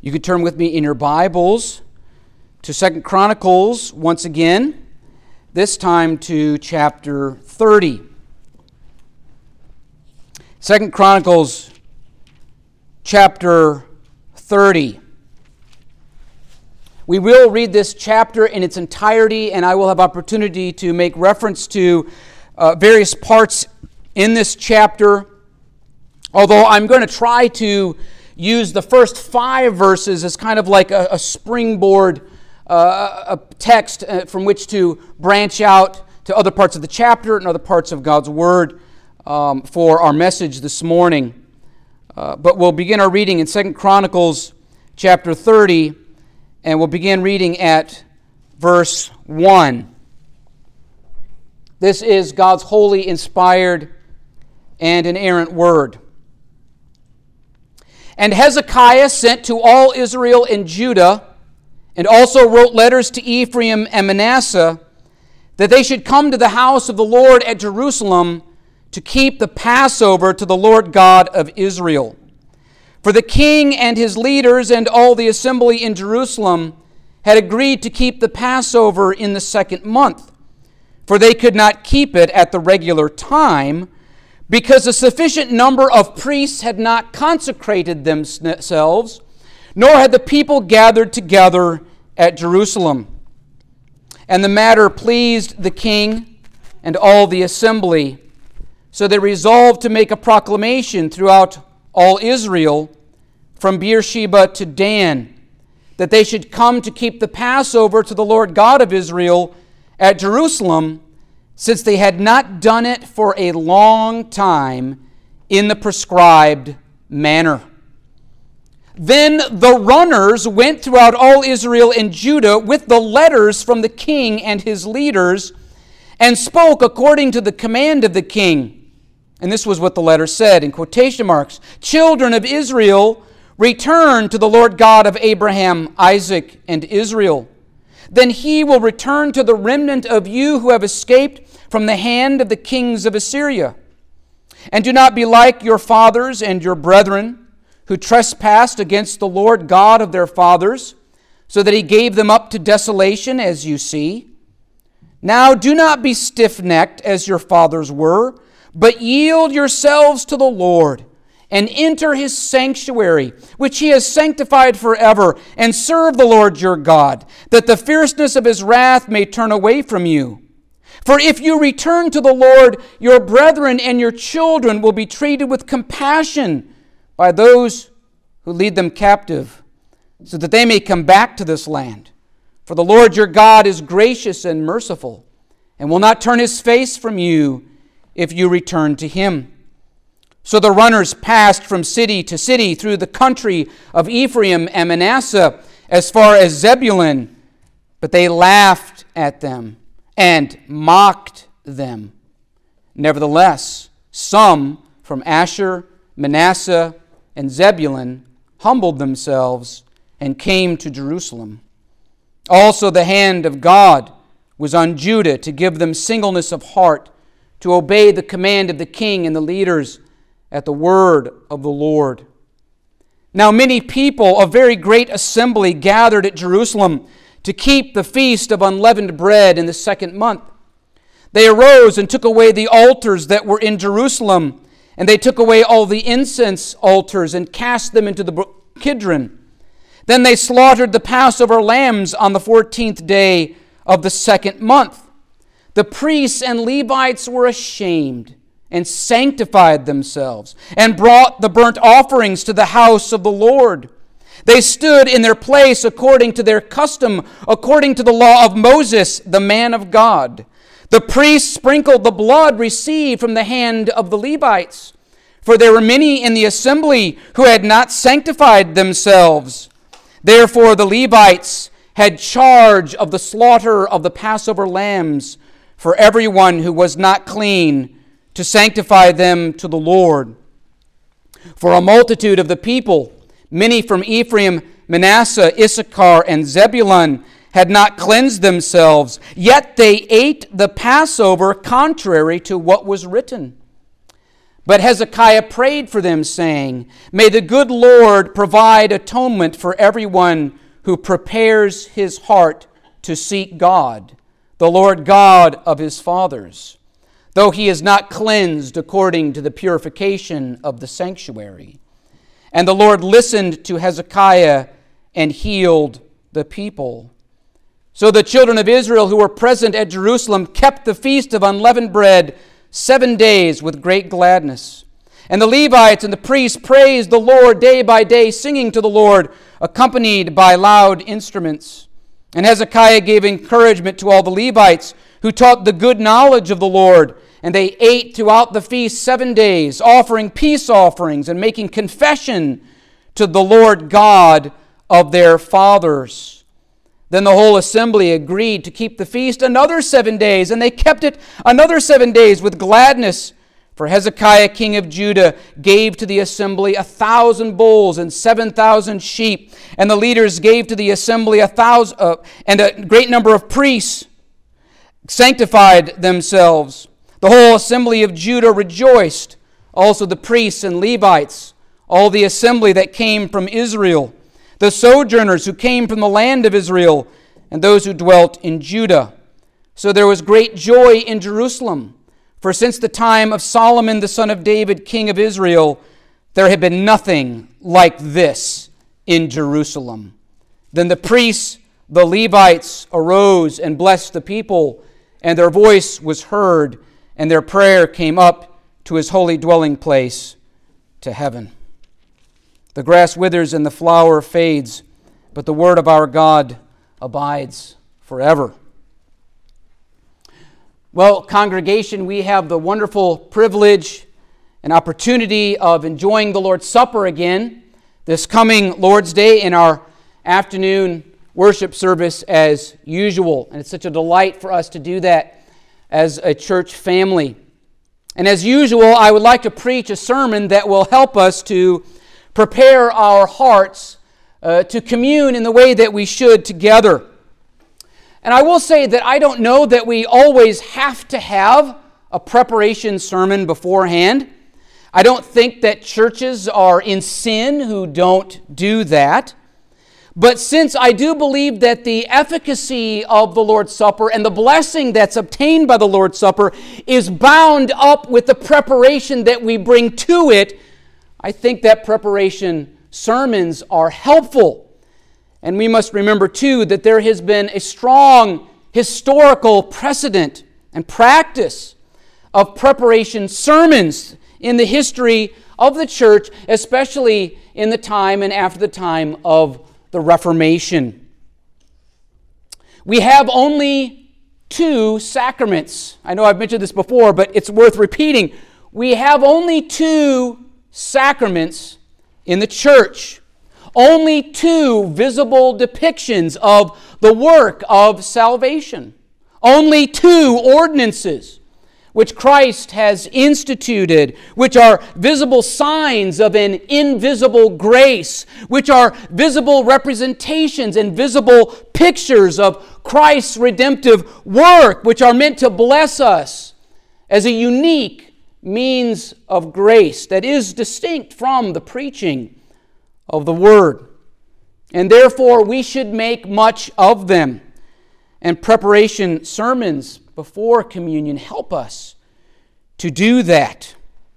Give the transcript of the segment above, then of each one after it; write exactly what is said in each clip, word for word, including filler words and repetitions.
You could turn with me in your Bibles to Second Chronicles once again, this time to chapter thirty. Second Chronicles chapter thirty. We will read this chapter in its entirety, and I will have opportunity to make reference to uh, various parts in this chapter, although I'm going to try to use the first five verses as kind of like a, a springboard, uh, a text from which to branch out to other parts of the chapter and other parts of God's Word um, for our message this morning. Uh, but we'll begin our reading in Second Chronicles chapter thirty, and we'll begin reading at verse one. This is God's holy, inspired, and inerrant Word. And Hezekiah sent to all Israel and Judah, and also wrote letters to Ephraim and Manasseh, that they should come to the house of the Lord at Jerusalem to keep the Passover to the Lord God of Israel. For the king and his leaders and all the assembly in Jerusalem had agreed to keep the Passover in the second month, for they could not keep it at the regular time, because a sufficient number of priests had not consecrated themselves, nor had the people gathered together at Jerusalem. And the matter pleased the king and all the assembly, so they resolved to make a proclamation throughout all Israel, from Beersheba to Dan, that they should come to keep the Passover to the Lord God of Israel at Jerusalem, since they had not done it for a long time in the prescribed manner. Then the runners went throughout all Israel and Judah with the letters from the king and his leaders, and spoke according to the command of the king. And this was what the letter said, in quotation marks: "Children of Israel, return to the Lord God of Abraham, Isaac, and Israel. Then he will return to the remnant of you who have escaped from the hand of the kings of Assyria. And do not be like your fathers and your brethren, who trespassed against the Lord God of their fathers, so that he gave them up to desolation, as you see. Now do not be stiff-necked as your fathers were, but yield yourselves to the Lord, and enter his sanctuary, which he has sanctified forever, and serve the Lord your God, that the fierceness of his wrath may turn away from you. For if you return to the Lord, your brethren and your children will be treated with compassion by those who lead them captive, so that they may come back to this land. For the Lord your God is gracious and merciful, and will not turn his face from you if you return to him." So the runners passed from city to city through the country of Ephraim and Manasseh as far as Zebulun, but they laughed at them and mocked them. Nevertheless, some from Asher, Manasseh, and Zebulun humbled themselves and came to Jerusalem. Also the hand of God was on Judah to give them singleness of heart, to obey the command of the king and the leaders at the word of the Lord. Now many people, a very great assembly, gathered at Jerusalem to keep the feast of unleavened bread in the second month. They arose and took away the altars that were in Jerusalem, and they took away all the incense altars and cast them into the brook Kidron. Then they slaughtered the Passover lambs on the fourteenth day of the second month. The priests and Levites were ashamed and sanctified themselves, and brought the burnt offerings to the house of the Lord. They stood in their place according to their custom, according to the law of Moses, the man of God. The priests sprinkled the blood received from the hand of the Levites, for there were many in the assembly who had not sanctified themselves. Therefore the Levites had charge of the slaughter of the Passover lambs for everyone who was not clean, to sanctify them to the Lord. For a multitude of the people, many from Ephraim, Manasseh, Issachar, and Zebulun, had not cleansed themselves, yet they ate the Passover contrary to what was written. But Hezekiah prayed for them, saying, "May the good Lord provide atonement for everyone who prepares his heart to seek God, the Lord God of his fathers, though he is not cleansed according to the purification of the sanctuary." And the Lord listened to Hezekiah and healed the people. So the children of Israel who were present at Jerusalem kept the feast of unleavened bread seven days with great gladness. And the Levites and the priests praised the Lord day by day, singing to the Lord, accompanied by loud instruments. And Hezekiah gave encouragement to all the Levites who taught the good knowledge of the Lord. And they ate throughout the feast seven days, offering peace offerings and making confession to the Lord God of their fathers. Then the whole assembly agreed to keep the feast another seven days, and they kept it another seven days with gladness. For Hezekiah, king of Judah, gave to the assembly a thousand bulls and seven thousand sheep, and the leaders gave to the assembly a thousand uh, and a great number of priests sanctified themselves. The whole assembly of Judah rejoiced, also the priests and Levites, all the assembly that came from Israel, the sojourners who came from the land of Israel, and those who dwelt in Judah. So there was great joy in Jerusalem, for since the time of Solomon the son of David, king of Israel, there had been nothing like this in Jerusalem. Then the priests, the Levites, arose and blessed the people, and their voice was heard, and their prayer came up to his holy dwelling place, to heaven. The grass withers and the flower fades, but the word of our God abides forever. Well, congregation, we have the wonderful privilege and opportunity of enjoying the Lord's Supper again this coming Lord's Day in our afternoon worship service as usual. And it's such a delight for us to do that as a church family. And as usual, I would like to preach a sermon that will help us to prepare our hearts uh, to commune in the way that we should together. And I will say that I don't know that we always have to have a preparation sermon beforehand. I don't think that churches are in sin who don't do that. But since I do believe that the efficacy of the Lord's Supper and the blessing that's obtained by the Lord's Supper is bound up with the preparation that we bring to it, I think that preparation sermons are helpful. And we must remember, too, that there has been a strong historical precedent and practice of preparation sermons in the history of the church, especially in the time and after the time of the Reformation. We have only two sacraments. I know I've mentioned this before, but it's worth repeating. We have only two sacraments in the church. Only two visible depictions of the work of salvation. Only two ordinances which Christ has instituted, which are visible signs of an invisible grace, which are visible representations and visible pictures of Christ's redemptive work, which are meant to bless us as a unique means of grace that is distinct from the preaching of the Word. And therefore, we should make much of them. And preparation sermons before communion help us to do that.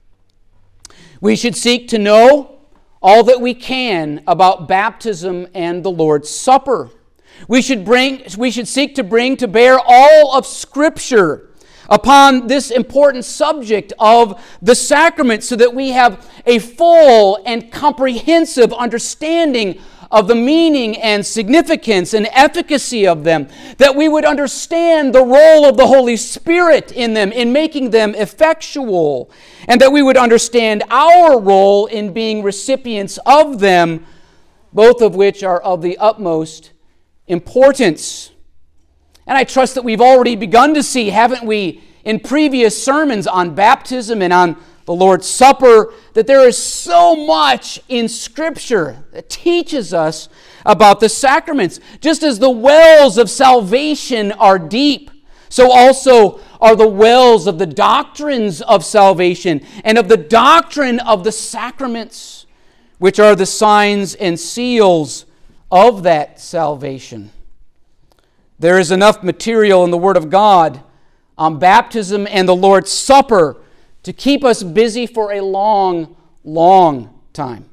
We should seek to know all that we can about baptism and the Lord's Supper. We should bring, we should seek to bring to bear all of Scripture upon this important subject of the sacrament so that we have a full and comprehensive understanding of the meaning and significance and efficacy of them, that we would understand the role of the Holy Spirit in them, in making them effectual, and that we would understand our role in being recipients of them, both of which are of the utmost importance. And I trust that we've already begun to see, haven't we, in previous sermons on baptism and on the Lord's Supper, that there is so much in Scripture that teaches us about the sacraments. Just as the wells of salvation are deep, So also are the wells of the doctrines of salvation and of the doctrine of the sacraments, which are the signs and seals of that salvation. There is enough material in the Word of God on baptism and the Lord's Supper to keep us busy for a long, long time.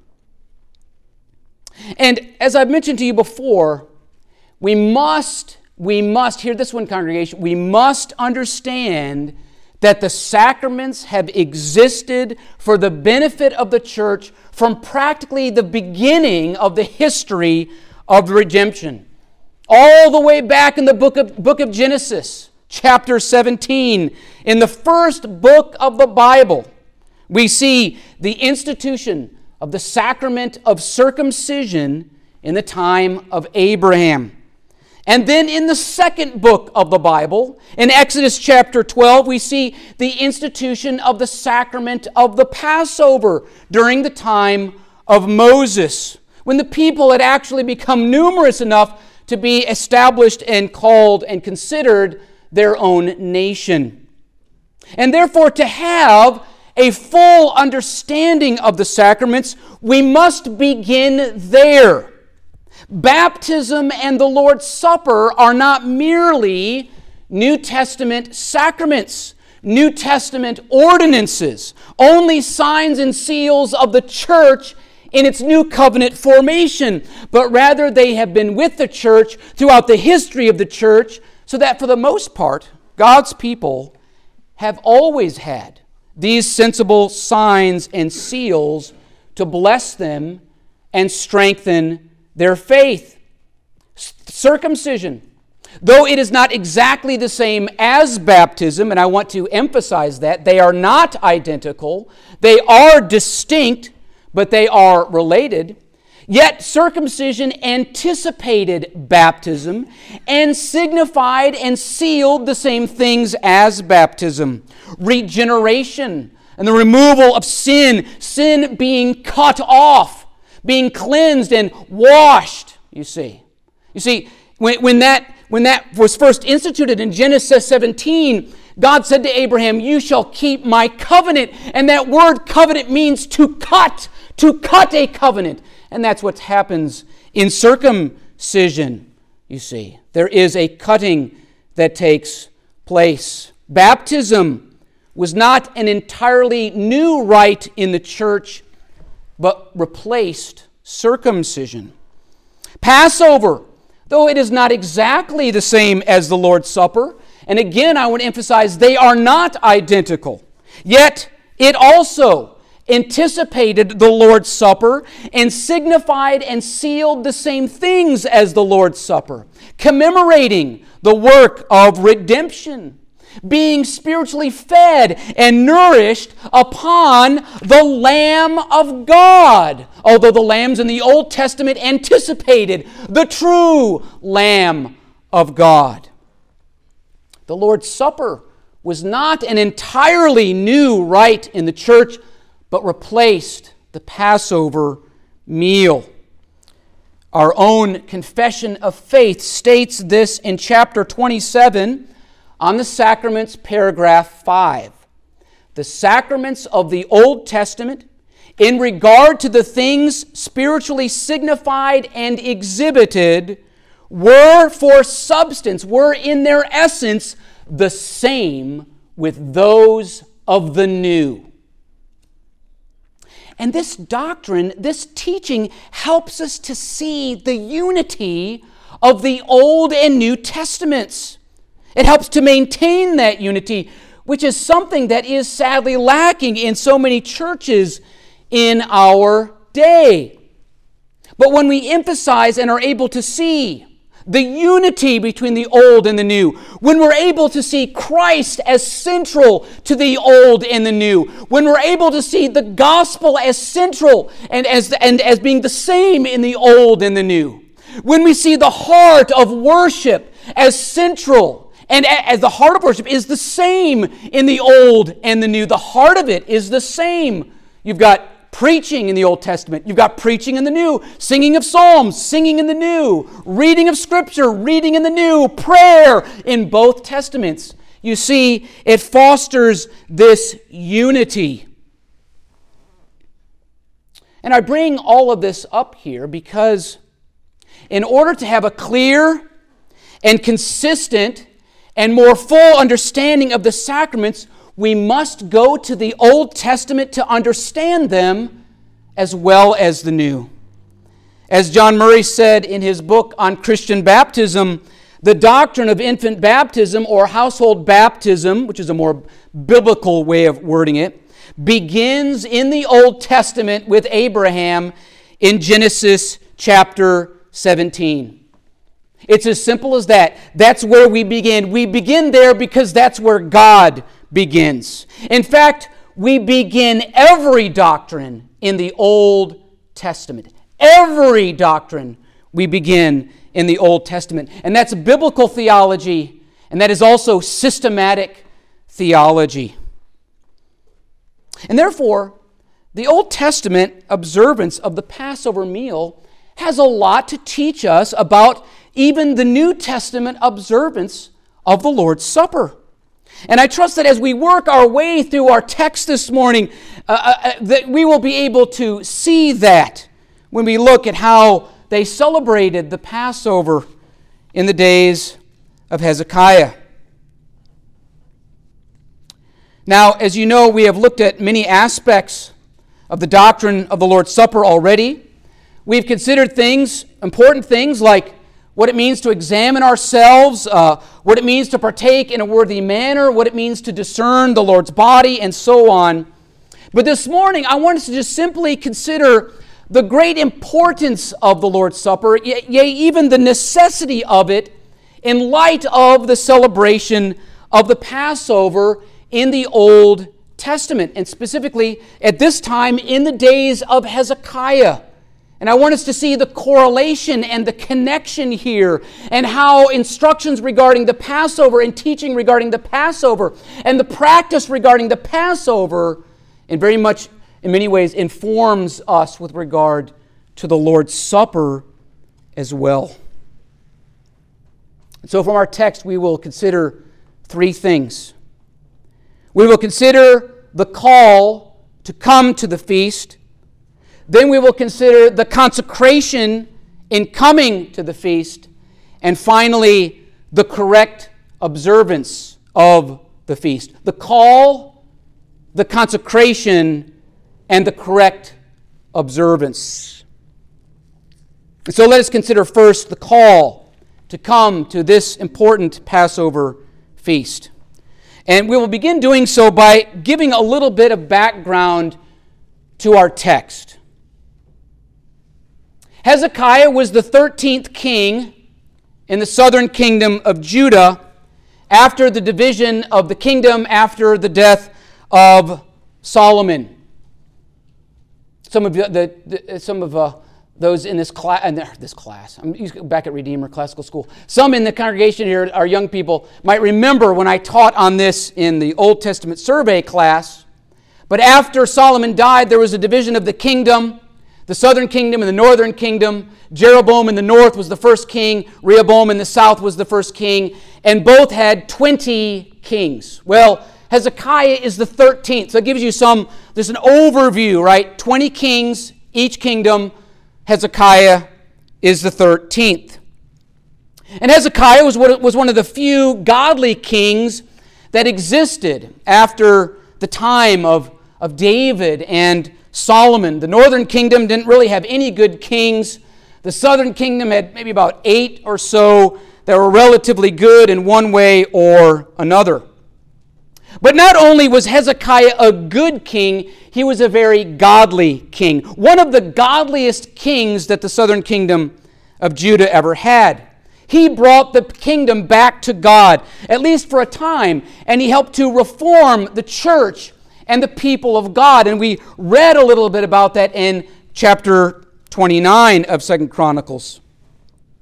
And as I've mentioned to you before, we must, we must, hear this one, congregation, we must understand that the sacraments have existed for the benefit of the church from practically the beginning of the history of redemption. All the way back in the book of, book of Genesis, chapter seventeen, in the first book of the Bible, we see the institution of the sacrament of circumcision in the time of Abraham. And then in the second book of the Bible, in Exodus chapter twelve, we see the institution of the sacrament of the Passover during the time of Moses, when the people had actually become numerous enough to be established and called and considered their own nation. And therefore, to have a full understanding of the sacraments, we must begin there. Baptism and the Lord's Supper are not merely New Testament sacraments, New Testament ordinances, only signs and seals of the church in its new covenant formation, but rather they have been with the church throughout the history of the church, so that for the most part, God's people have always had these sensible signs and seals to bless them and strengthen their faith. Circumcision, though it is not exactly the same as baptism, and I want to emphasize that, they are not identical, they are distinct, but they are related. Yet circumcision anticipated baptism and signified and sealed the same things as baptism. Regeneration and the removal of sin, sin being cut off, being cleansed and washed, you see. You see, when, when, that, when that was first instituted in Genesis seventeen, God said to Abraham, "You shall keep my covenant." And that word covenant means to cut, to cut a covenant. And that's what happens in circumcision, you see. There is a cutting that takes place. Baptism was not an entirely new rite in the church, but replaced circumcision. Passover, though it is not exactly the same as the Lord's Supper, and again I want to emphasize they are not identical, yet it also anticipated the Lord's Supper and signified and sealed the same things as the Lord's Supper, commemorating the work of redemption, being spiritually fed and nourished upon the Lamb of God, although the lambs in the Old Testament anticipated the true Lamb of God. The Lord's Supper was not an entirely new rite in the church, but replaced the Passover meal. Our own Confession of Faith states this in chapter twenty-seven on the sacraments, paragraph five. The sacraments of the Old Testament, in regard to the things spiritually signified and exhibited, were for substance, were in their essence the same with those of the new. And this doctrine, this teaching, helps us to see the unity of the Old and New Testaments. It helps to maintain that unity, which is something that is sadly lacking in so many churches in our day. But when we emphasize and are able to see the unity between the old and the new, when we're able to see Christ as central to the old and the new, when we're able to see the gospel as central and as, and as being the same in the old and the new, when we see the heart of worship as central, and as the heart of worship is the same in the old and the new, the heart of it is the same. You've got preaching in the Old Testament. You've got preaching in the New, singing of psalms, singing in the New, reading of Scripture, reading in the New, prayer in both Testaments. You see, it fosters this unity. And I bring all of this up here because in order to have a clear and consistent and more full understanding of the sacraments, we must go to the Old Testament to understand them as well as the New. As John Murray said in his book on Christian baptism, the doctrine of infant baptism or household baptism, which is a more biblical way of wording it, begins in the Old Testament with Abraham in Genesis chapter seventeen. It's as simple as that. That's where we begin. We begin there because that's where God begins. In fact, we begin every doctrine in the Old Testament. Every doctrine we begin in the Old Testament. And that's biblical theology, and that is also systematic theology. And therefore, the Old Testament observance of the Passover meal has a lot to teach us about even the New Testament observance of the Lord's Supper. And I trust that as we work our way through our text this morning, uh, uh, that we will be able to see that when we look at how they celebrated the Passover in the days of Hezekiah. Now, as you know, we have looked at many aspects of the doctrine of the Lord's Supper already. We've considered things, important things like what it means to examine ourselves, uh, what it means to partake in a worthy manner, what it means to discern the Lord's body, and so on. But this morning, I want us to just simply consider the great importance of the Lord's Supper, yea, even the necessity of it in light of the celebration of the Passover in the Old Testament, and specifically at this time in the days of Hezekiah. And I want us to see the correlation and the connection here, and how instructions regarding the Passover and teaching regarding the Passover and the practice regarding the Passover in very much, in many ways, informs us with regard to the Lord's Supper as well. And so from our text, we will consider three things. We will consider the call to come to the feast. Then we will consider the consecration in coming to the feast. And finally, the correct observance of the feast. The call, the consecration, and the correct observance. And so let us consider first the call to come to this important Passover feast. And we will begin doing so by giving a little bit of background to our text. Hezekiah was the thirteenth king in the southern kingdom of Judah after the division of the kingdom after the death of Solomon. Some of the, the some of uh, those in this class, and this class, I'm back at Redeemer Classical School. Some in the congregation here, our young people, might remember when I taught on this in the Old Testament survey class. But after Solomon died, there was a division of the kingdom, the southern kingdom and the northern kingdom. Jeroboam in the north was the first king. Rehoboam in the south was the first king. And both had twenty kings. Well, Hezekiah is the thirteenth. So it gives you some, there's an overview, right? twenty kings, each kingdom. Hezekiah is the thirteenth. And Hezekiah was was one of the few godly kings that existed after the time of, of David and Solomon. The northern kingdom didn't really have any good kings. The southern kingdom had maybe about eight or so that were relatively good in one way or another. But not only was Hezekiah a good king, he was a very godly king. One of the godliest kings that the southern kingdom of Judah ever had. He brought the kingdom back to God, at least for a time, and he helped to reform the church and the people of God. And we read a little bit about that in chapter twenty-nine of Second Chronicles.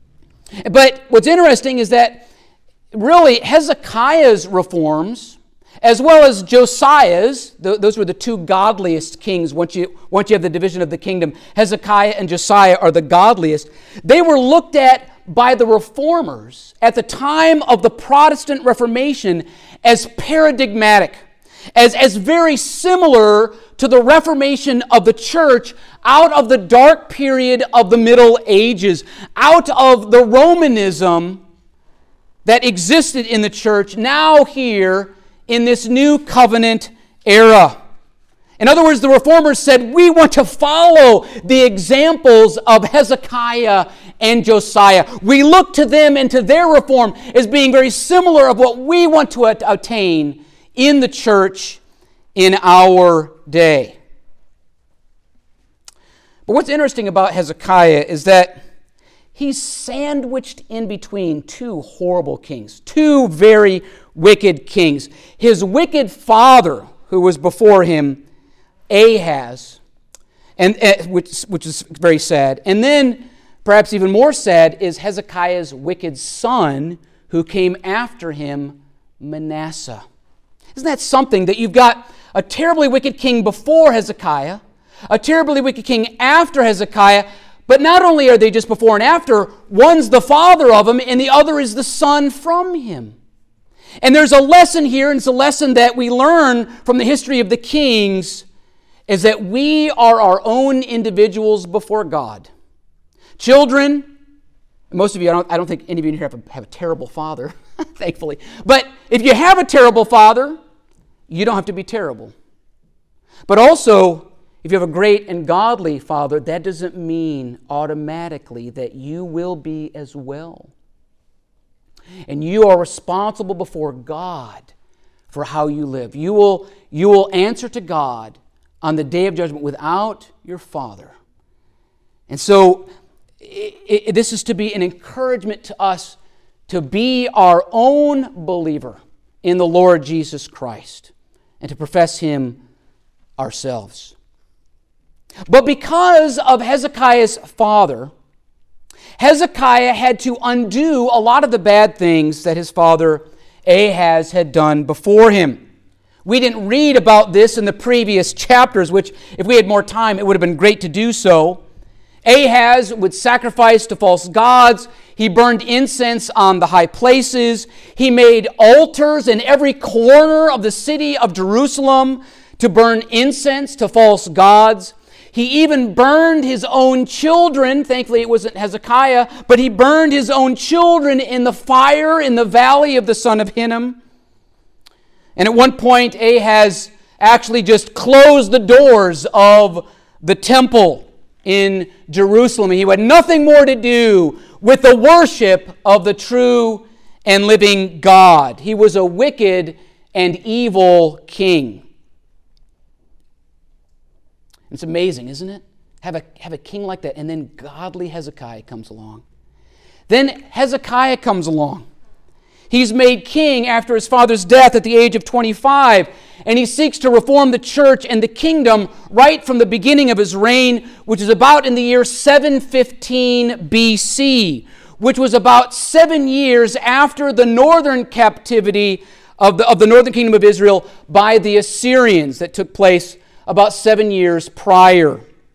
But what's interesting is that really Hezekiah's reforms, as well as Josiah's. Those were the two godliest kings. Once you, once you have the division of the kingdom, Hezekiah and Josiah are the godliest. They were looked at by the reformers at the time of the Protestant Reformation as paradigmatic, as, as very similar to the Reformation of the church out of the dark period of the Middle Ages, out of the Romanism that existed in the church, now here in this new covenant era. In other words, the reformers said, we want to follow the examples of Hezekiah and Josiah. We look to them and to their reform as being very similar of what we want to attain in the church in our day. But what's interesting about Hezekiah is that he's sandwiched in between two horrible kings, two very wicked kings. His wicked father, who was before him, Ahaz, and uh, which, which is very sad. And then, perhaps even more sad, is Hezekiah's wicked son, who came after him, Manasseh. Isn't that something, that you've got a terribly wicked king before Hezekiah, a terribly wicked king after Hezekiah, but not only are they just before and after, one's the father of him and the other is the son from him. And there's a lesson here, and it's a lesson that we learn from the history of the kings, is that we are our own individuals before God. Children, most of you, I don't, I don't think any of you here have a, have a terrible father, thankfully. But if you have a terrible father, you don't have to be terrible. But also, if you have a great and godly father, that doesn't mean automatically that you will be as well. And you are responsible before God for how you live. You will, you will answer to God on the day of judgment without your father. And so it, it, this is to be an encouragement to us to be our own believer in the Lord Jesus Christ and to profess Him ourselves. But because of Hezekiah's father, Hezekiah had to undo a lot of the bad things that his father Ahaz had done before him. We didn't read about this in the previous chapters, which if we had more time, it would have been great to do so. Ahaz would sacrifice to false gods. He burned incense on the high places. He made altars in every corner of the city of Jerusalem to burn incense to false gods. He even burned his own children. Thankfully, it wasn't Hezekiah, but he burned his own children in the fire in the valley of the son of Hinnom. And at one point, Ahaz actually just closed the doors of the temple in Jerusalem. He had nothing more to do with the worship of the true and living God. He was a wicked and evil king. It's amazing, isn't it? Have a, have a king like that, and then godly Hezekiah comes along. Then Hezekiah comes along. He's made king after his father's death at the age of twenty-five, and he seeks to reform the church and the kingdom right from the beginning of his reign, which is about in the year seven fifteen B C, which was about seven years after the northern captivity of the, of the northern kingdom of Israel by the Assyrians that took place about seven years prior.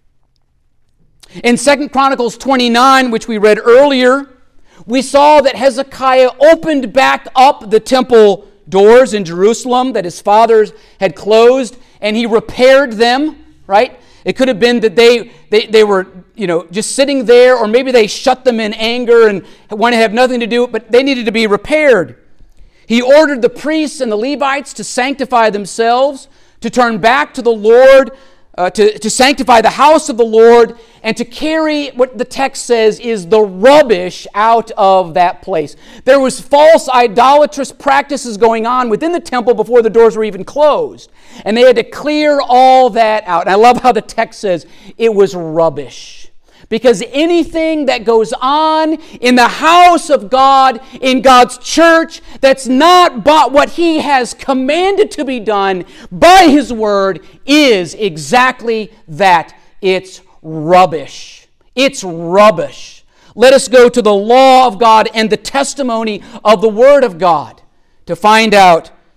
In Second Chronicles twenty-nine, which we read earlier, we saw that Hezekiah opened back up the temple doors in Jerusalem that his fathers had closed, and he repaired them, right? It could have been that they, they, they were, you know, just sitting there, or maybe they shut them in anger and wanted to have nothing to do with it, but they needed to be repaired. He ordered the priests and the Levites to sanctify themselves, to turn back to the Lord, uh, to, to sanctify the house of the Lord, and to carry what the text says is the rubbish out of that place. There was false idolatrous practices going on within the temple before the doors were even closed. And they had to clear all that out. And I love how the text says it was rubbish. Because anything that goes on in the house of God, in God's church, that's not but what He has commanded to be done by His Word is exactly that. It's rubbish. It's rubbish. Let us go to the law of God and the testimony of the Word of God to find out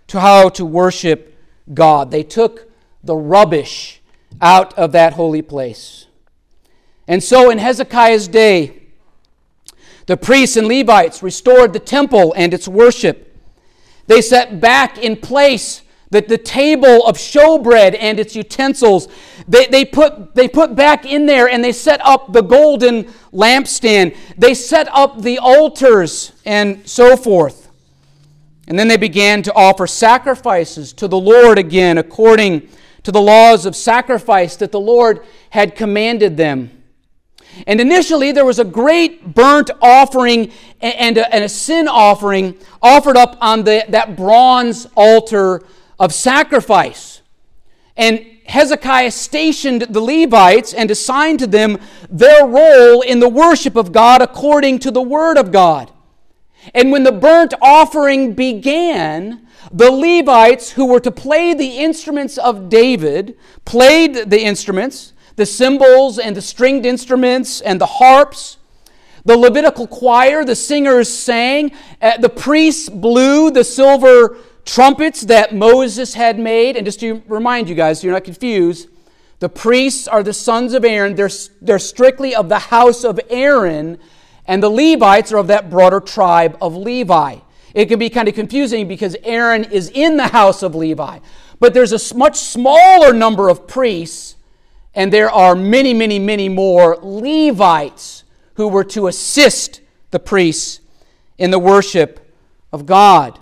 to how to worship God. They took the rubbish out of that holy place. And so in Hezekiah's day, the priests and Levites restored the temple and its worship. They set back in place the, the table of showbread and its utensils. They, they, put, they put back in there and they set up the golden lampstand. They set up the altars and so forth. And then they began to offer sacrifices to the Lord again according to the laws of sacrifice that the Lord had commanded them. And initially there was a great burnt offering and a, and a sin offering offered up on the, that bronze altar of sacrifice. And Hezekiah stationed the Levites and assigned to them their role in the worship of God according to the Word of God. And when the burnt offering began, the Levites who were to play the instruments of David played the instruments, the cymbals and the stringed instruments and the harps. The Levitical choir, the singers sang. Uh, the priests blew the silver trumpets that Moses had made. And just to remind you guys, so you're not confused, the priests are the sons of Aaron. They're, they're strictly of the house of Aaron, and the Levites are of that broader tribe of Levi. It can be kind of confusing because Aaron is in the house of Levi. But there's a much smaller number of priests, and there are many, many, many more Levites who were to assist the priests in the worship of God.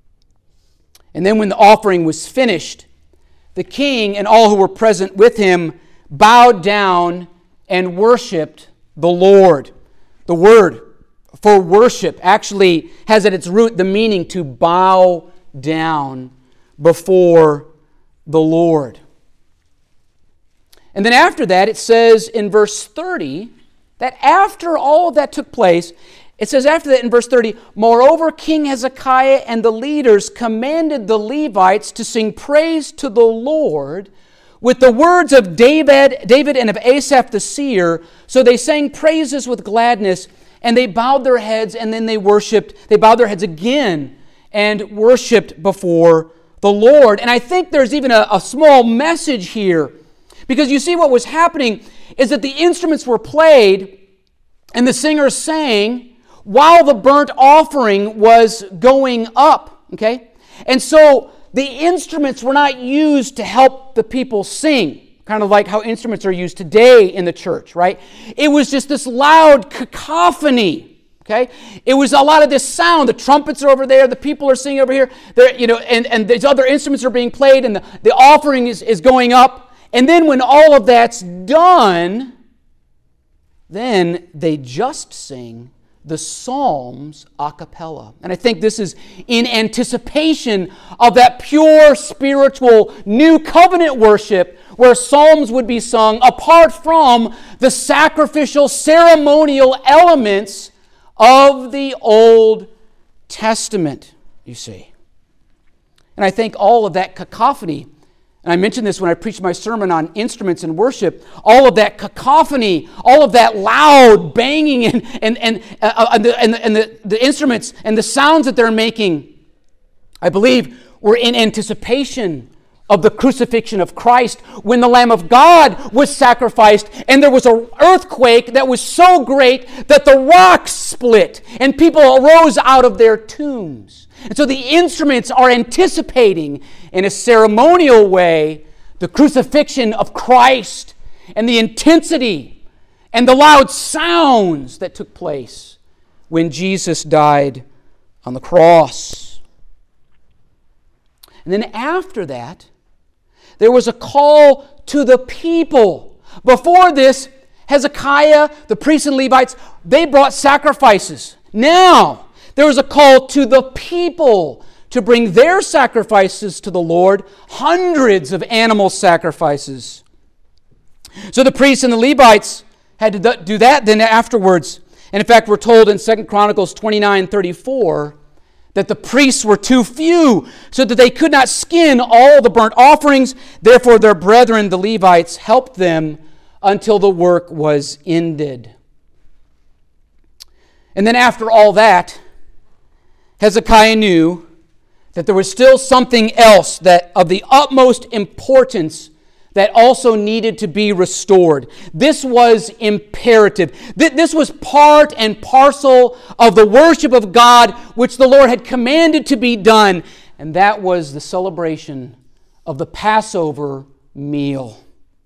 And then when the offering was finished, the king and all who were present with him bowed down and worshiped the Lord. The word for worship actually has at its root the meaning to bow down before the Lord. And then after that, it says in verse thirty, that after all of that took place, it says after that in verse thirty, moreover, King Hezekiah and the leaders commanded the Levites to sing praise to the Lord with the words of David, David and of Asaph the seer. So they sang praises with gladness, and they bowed their heads, and then they worshiped. They bowed their heads again and worshiped before the Lord. And I think there's even a, a small message here, because you see what was happening is that the instruments were played and the singers sang while the burnt offering was going up, okay? And so the instruments were not used to help the people sing, kind of like how instruments are used today in the church, right? It was just this loud cacophony, okay? It was a lot of this sound. The trumpets are over there, the people are singing over here, there, you know, and, and these other instruments are being played, and the, the offering is, is going up. And then when all of that's done, then they just sing the Psalms a cappella. And I think this is in anticipation of that pure spiritual new covenant worship where Psalms would be sung apart from the sacrificial ceremonial elements of the Old Testament, you see. And I think all of that cacophony, and I mentioned this when I preached my sermon on instruments and worship, all of that cacophony, all of that loud banging and, and, and, uh, and, the, and, the, and the, the instruments and the sounds that they're making, I believe were in anticipation of the crucifixion of Christ when the Lamb of God was sacrificed and there was an earthquake that was so great that the rocks split and people arose out of their tombs. And so the instruments are anticipating in a ceremonial way the crucifixion of Christ and the intensity and the loud sounds that took place when Jesus died on the cross. And then after that, there was a call to the people. Before this, Hezekiah, the priests and Levites, they brought sacrifices. Now, there was a call to the people to bring their sacrifices to the Lord, hundreds of animal sacrifices. So the priests and the Levites had to do that then afterwards. And in fact, we're told in Second Chronicles twenty-nine thirty-four that the priests were too few, so that they could not skin all the burnt offerings. Therefore, their brethren, the Levites, helped them until the work was ended. And then after all that, Hezekiah knew that there was still something else that of the utmost importance that also needed to be restored. This was imperative. This was part and parcel of the worship of God which the Lord had commanded to be done, and that was the celebration of the Passover meal.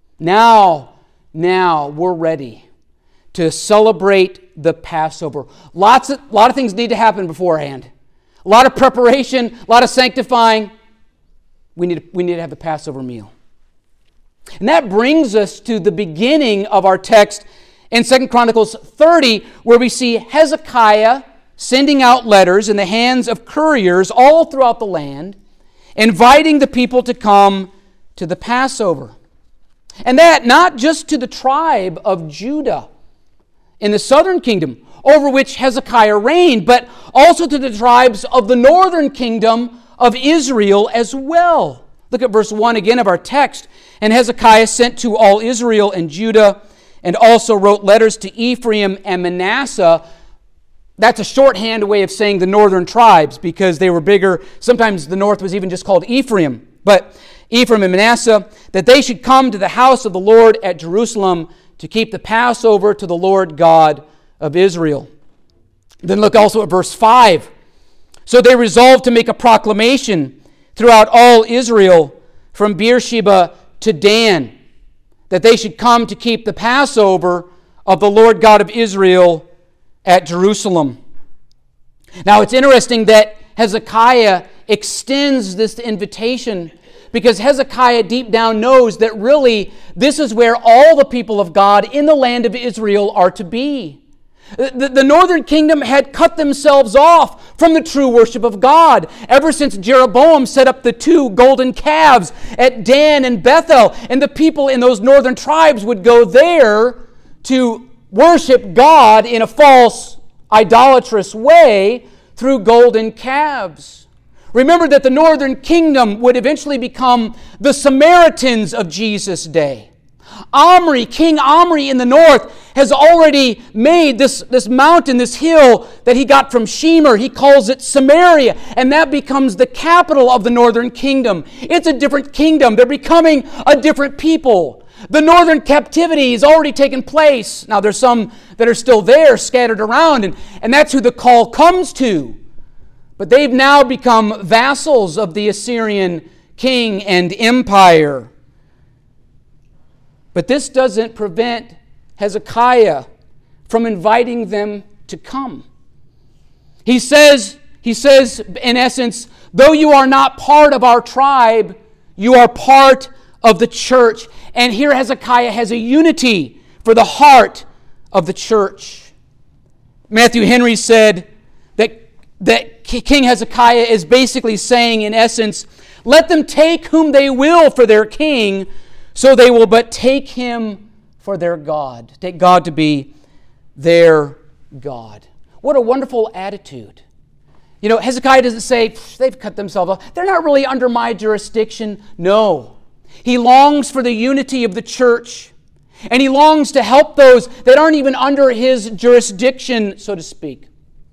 Now, now we're ready to celebrate the Passover. Lots of, lot of things need to happen beforehand. A lot of preparation, a lot of sanctifying. We need, we need to have the Passover meal. And that brings us to the beginning of our text in Second Chronicles thirty, where we see Hezekiah sending out letters in the hands of couriers all throughout the land, inviting the people to come to the Passover. And that not just to the tribe of Judah in the southern kingdom, over which Hezekiah reigned, but also to the tribes of the northern kingdom of Israel as well. Look at verse one again of our text. And Hezekiah sent to all Israel and Judah, and also wrote letters to Ephraim and Manasseh. That's a shorthand way of saying the northern tribes, because they were bigger. Sometimes the north was even just called Ephraim. But Ephraim and Manasseh, that they should come to the house of the Lord at Jerusalem to keep the Passover to the Lord God of Israel. Then look also at verse five. So they resolved to make a proclamation throughout all Israel, from Beersheba to Dan, that they should come to keep the Passover of the Lord God of Israel at Jerusalem. Now it's interesting that Hezekiah extends this invitation, because Hezekiah deep down knows that really this is where all the people of God in the land of Israel are to be. The, the northern kingdom had cut themselves off from the true worship of God ever since Jeroboam set up the two golden calves at Dan and Bethel, and the people in those northern tribes would go there to worship God in a false, idolatrous way through golden calves. Remember that the northern kingdom would eventually become the Samaritans of Jesus' day. Omri, King Omri in the north, has already made this, this mountain, this hill that he got from Shemer. He calls it Samaria, and that becomes the capital of the northern kingdom. It's a different kingdom. They're becoming a different people. The northern captivity has already taken place. Now, there's some that are still there, scattered around, and, and that's who the call comes to. But they've now become vassals of the Assyrian king and empire. But this doesn't prevent Hezekiah from inviting them to come. He says, he says, in essence, though you are not part of our tribe, you are part of the church. And here Hezekiah has a unity for the heart of the church. Matthew Henry said that, that King Hezekiah is basically saying, in essence, let them take whom they will for their king, so they will but take him for their God. Take God to be their God. What a wonderful attitude. You know, Hezekiah doesn't say, they've cut themselves off. They're not really under my jurisdiction. No. He longs for the unity of the church. And he longs to help those that aren't even under his jurisdiction, so to speak.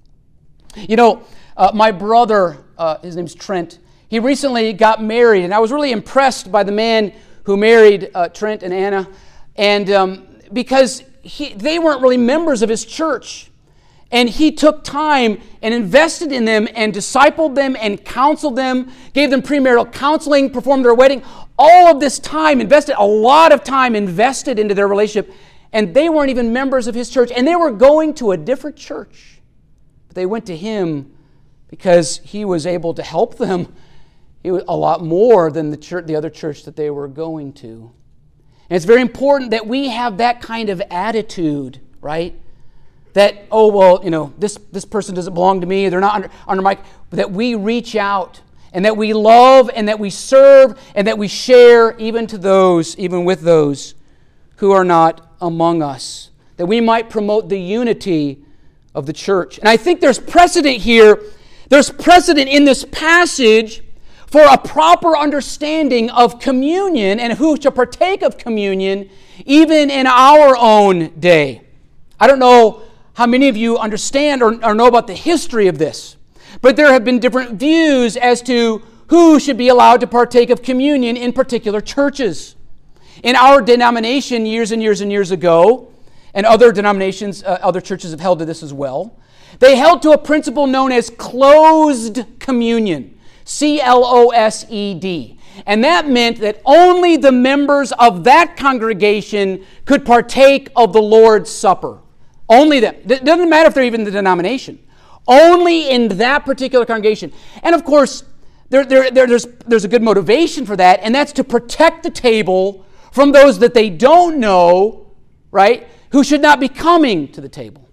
You know, uh, my brother, uh, his name's Trent, he recently got married. And I was really impressed by the man who married uh, Trent and Anna, and um, because he, they weren't really members of his church. And he took time and invested in them and discipled them and counseled them, gave them premarital counseling, performed their wedding. All of this time invested, a lot of time invested into their relationship, and they weren't even members of his church, and they were going to a different church. But they went to him because he was able to help them It was a lot more than the church, the other church that they were going to. And it's very important that we have that kind of attitude, right? That, oh, well, you know, this, this person doesn't belong to me, they're not under, under my... But that we reach out, and that we love, and that we serve, and that we share even to those, even with those who are not among us. That we might promote the unity of the church. And I think there's precedent here, there's precedent in this passage for a proper understanding of communion and who to partake of communion even in our own day. I don't know how many of you understand or, or know about the history of this, But there have been different views as to who should be allowed to partake of communion in particular churches. In our denomination years and years and years ago, and other denominations, uh, other churches have held to this as well, they held to a principle known as closed communion, C L O S E D. And that meant that only the members of that congregation could partake of the Lord's Supper. Only them. It doesn't matter if they're even the denomination. Only in that particular congregation. And of course, there, there, there, there's, there's a good motivation for that, and that's to protect the table from those that they don't know, right, who should not be coming to the table.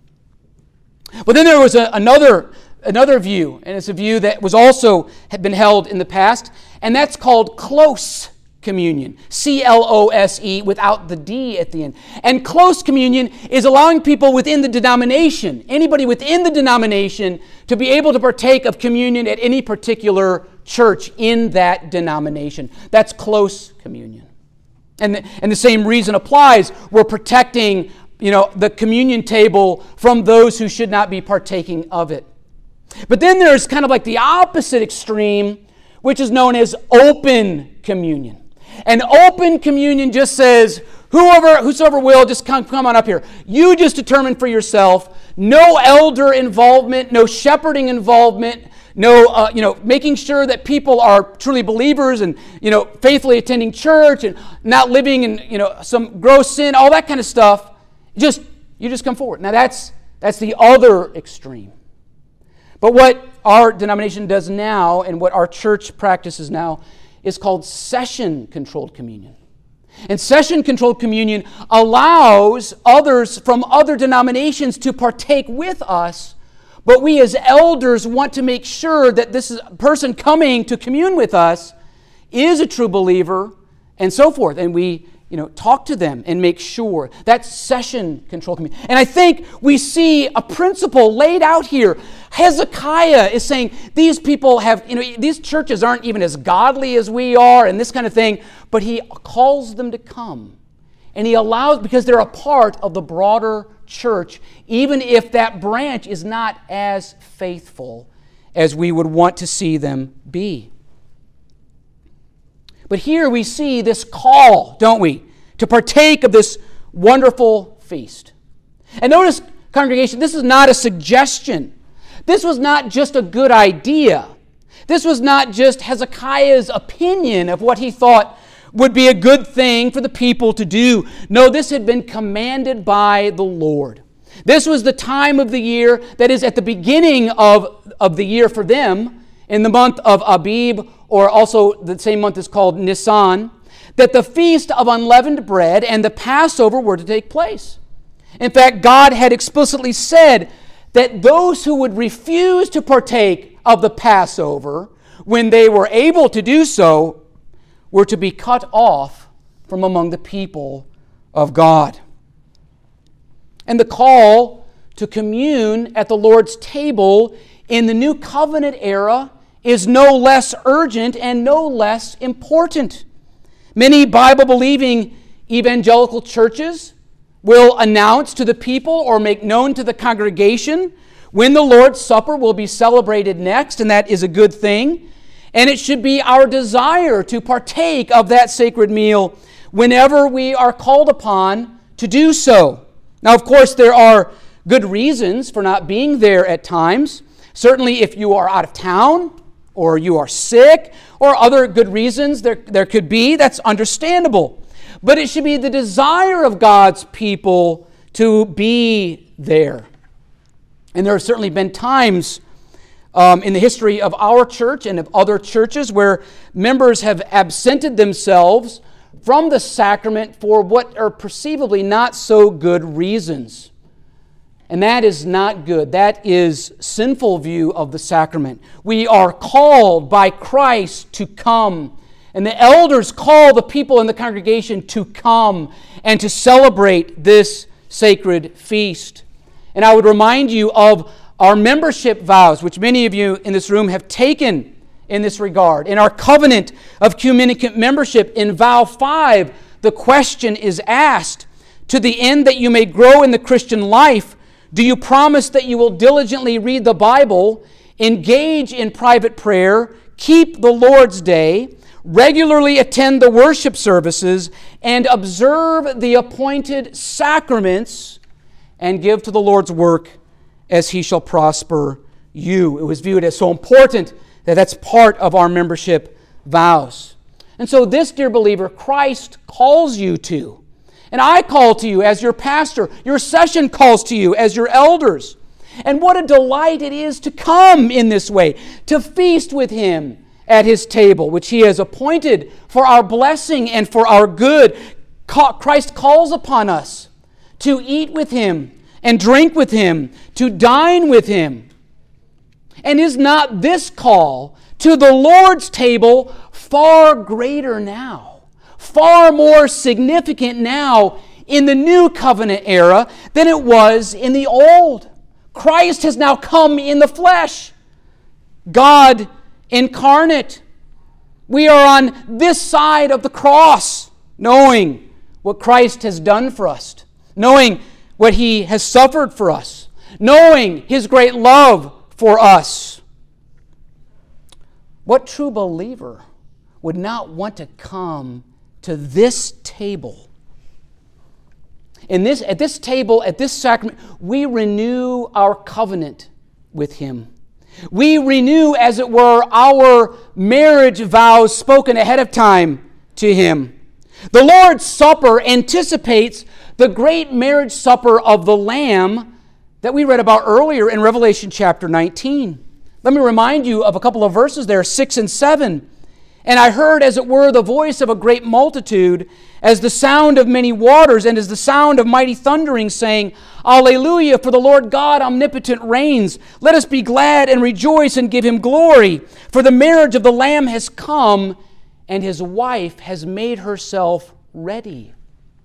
But then there was a, another, another view, and it's a view that was also had been held in the past, and that's called close communion, C L O S E without the D at the end. And close communion is allowing people within the denomination, anybody within the denomination, to be able to partake of communion at any particular church in that denomination. That's close communion. And the, and the same reason applies. We're protecting, you know, the communion table from those who should not be partaking of it. But then there's kind of like the opposite extreme, which is known as open communion. And open communion just says, whoever, whosoever will, just come, come on up here. You just determine for yourself. No elder involvement, no shepherding involvement, no, uh, you know, making sure that people are truly believers and, you know, faithfully attending church and not living in, you know, some gross sin, all that kind of stuff. Just, you just come forward. Now that's, that's the other extreme. But what our denomination does now and what our church practices now is called session-controlled communion. And session-controlled communion allows others from other denominations to partake with us, but we as elders want to make sure that this person coming to commune with us is a true believer and so forth. And we, you know, talk to them and make sure. That's session-controlled communion. And I think we see a principle laid out here. Hezekiah is saying these people have, you know, these churches aren't even as godly as we are and this kind of thing, but he calls them to come. And he allows, because they're a part of the broader church, even if that branch is not as faithful as we would want to see them be. But here we see this call, don't we, to partake of this wonderful feast. And notice, congregation, this is not a suggestion. This was not just a good idea. This was not just Hezekiah's opinion of what he thought would be a good thing for the people to do. No, this had been commanded by the Lord. This was the time of the year that is at the beginning of, of the year for them, in the month of Abib, or also the same month is called Nisan, that the feast of unleavened bread and the Passover were to take place. In fact, God had explicitly said that those who would refuse to partake of the Passover, when they were able to do so, were to be cut off from among the people of God. And the call to commune at the Lord's table in the New Covenant era is no less urgent and no less important. Many Bible-believing evangelical churches will announce to the people or make known to the congregation when the Lord's Supper will be celebrated next, and that is a good thing. And it should be our desire to partake of that sacred meal whenever we are called upon to do so. Now, of course, there are good reasons for not being there at times. Certainly, if you are out of town, or you are sick, or other good reasons there, there could be, that's understandable. But it should be the desire of God's people to be there. And there have certainly been times Um, in the history of our church and of other churches where members have absented themselves from the sacrament for what are perceivably not so good reasons. And that is not good. That is sinful view of the sacrament. We are called by Christ to come. And the elders call the people in the congregation to come and to celebrate this sacred feast. And I would remind you of our membership vows, which many of you in this room have taken in this regard. In our covenant of communicant membership, in vow five, the question is asked, to the end that you may grow in the Christian life, do you promise that you will diligently read the Bible engage in private prayer, keep the Lord's Day, regularly attend the worship services, and observe the appointed sacraments, and give to the Lord's work as He shall prosper you. It was viewed as so important that that's part of our membership vows. And so this, dear believer, Christ calls you to. And I call to you as your pastor. Your session calls to you as your elders. And what a delight it is to come in this way, to feast with Him at His table, which He has appointed for our blessing and for our good. Christ calls upon us to eat with Him and drink with Him, to dine with Him. And is not this call to the Lord's table far greater now, far more significant now in the new covenant era than it was in the old? Christ has now come in the flesh, God incarnate. We are on this side of the cross, knowing what Christ has done for us, knowing what He has suffered for us, knowing His great love for us. What true believer would not want to come to this table? In this, at this table, at this sacrament, we renew our covenant with Him. We renew, as it were, our marriage vows spoken ahead of time to Him. The Lord's Supper anticipates the great marriage supper of the Lamb that we read about earlier in Revelation chapter nineteen. Let me remind you of a couple of verses there, six and seven. And I heard, as it were, the voice of a great multitude, as the sound of many waters, and as the sound of mighty thundering, saying, Alleluia, for the Lord God omnipotent reigns. Let us be glad and rejoice and give Him glory. For the marriage of the Lamb has come, and His wife has made herself ready.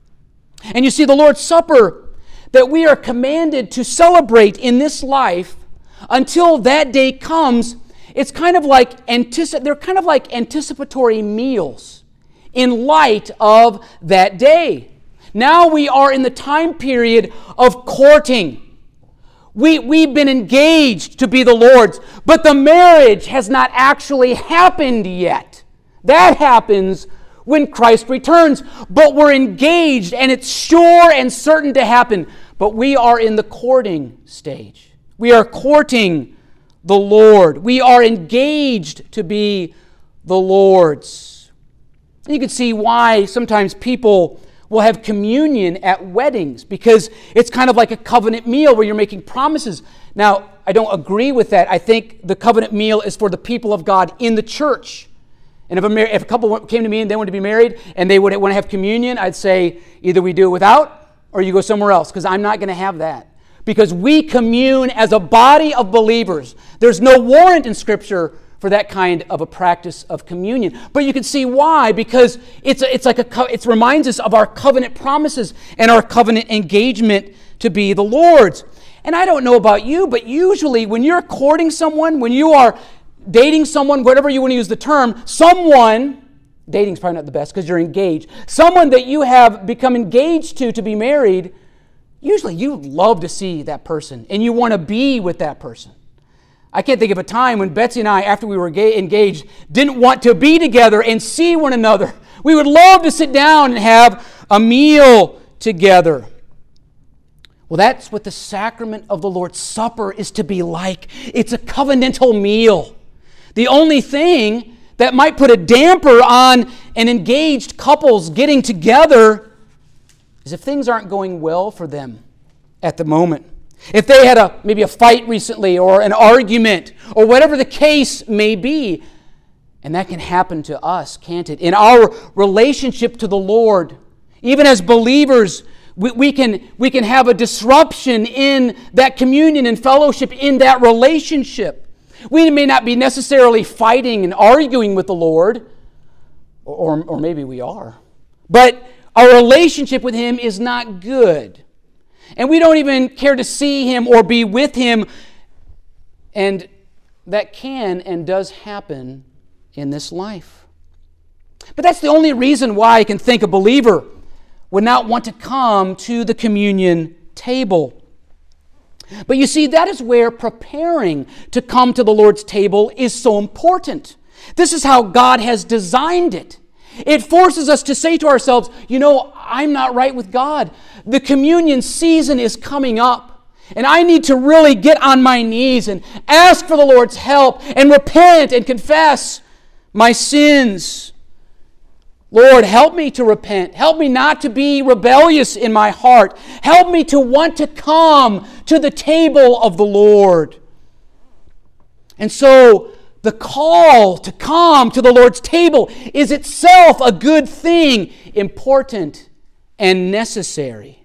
And you see, the Lord's Supper that we are commanded to celebrate in this life until that day comes, it's kind of like antici- they're kind of like anticipatory meals in light of that day. Now we are in the time period of courting. We, we've been engaged to be the Lord's, but the marriage has not actually happened yet. That happens when Christ returns, but we're engaged and it's sure and certain to happen. But we are in the courting stage. We are courting the Lord. We are engaged to be the Lord's. And you can see why sometimes people will have communion at weddings, because it's kind of like a covenant meal where you're making promises. Now, I don't agree with that. I think the covenant meal is for the people of God in the church. And if a, mar- if a couple came to me and they wanted to be married and they would want to have communion, I'd say either we do it without or you go somewhere else, because I'm not going to have that. Because we commune as a body of believers. There's no warrant in Scripture for that kind of a practice of communion. But you can see why, because it's a, it's like a co- it reminds us of our covenant promises and our covenant engagement to be the Lord's. And I don't know about you, but usually when you're courting someone, when you are dating someone, whatever you want to use the term, someone, dating's probably not the best because you're engaged, someone that you have become engaged to to be married, usually you love to see that person and you want to be with that person. I can't think of a time when Betsy and I, after we were engaged, didn't want to be together and see one another. We would love to sit down and have a meal together. Well, that's what the sacrament of the Lord's Supper is to be like. It's a covenantal meal. The only thing that might put a damper on an engaged couple's getting together is if things aren't going well for them at the moment. If they had a maybe a fight recently or an argument or whatever the case may be. And that can happen to us, can't it? In our relationship to the Lord, even as believers, we, we can we can have a disruption in that communion and fellowship, in that relationship. We may not be necessarily fighting and arguing with the Lord, or, or maybe we are, but our relationship with Him is not good. And we don't even care to see Him or be with Him. And that can and does happen in this life. But that's the only reason why I can think a believer would not want to come to the communion table. But you see, that is where preparing to come to the Lord's table is so important. This is how God has designed it. It forces us to say to ourselves, you know, I'm not right with God. The communion season is coming up, and I need to really get on my knees and ask for the Lord's help and repent and confess my sins. Lord, help me to repent. Help me not to be rebellious in my heart. Help me to want to come to the table of the Lord. And so, the call to come to the Lord's table is itself a good thing, important and necessary.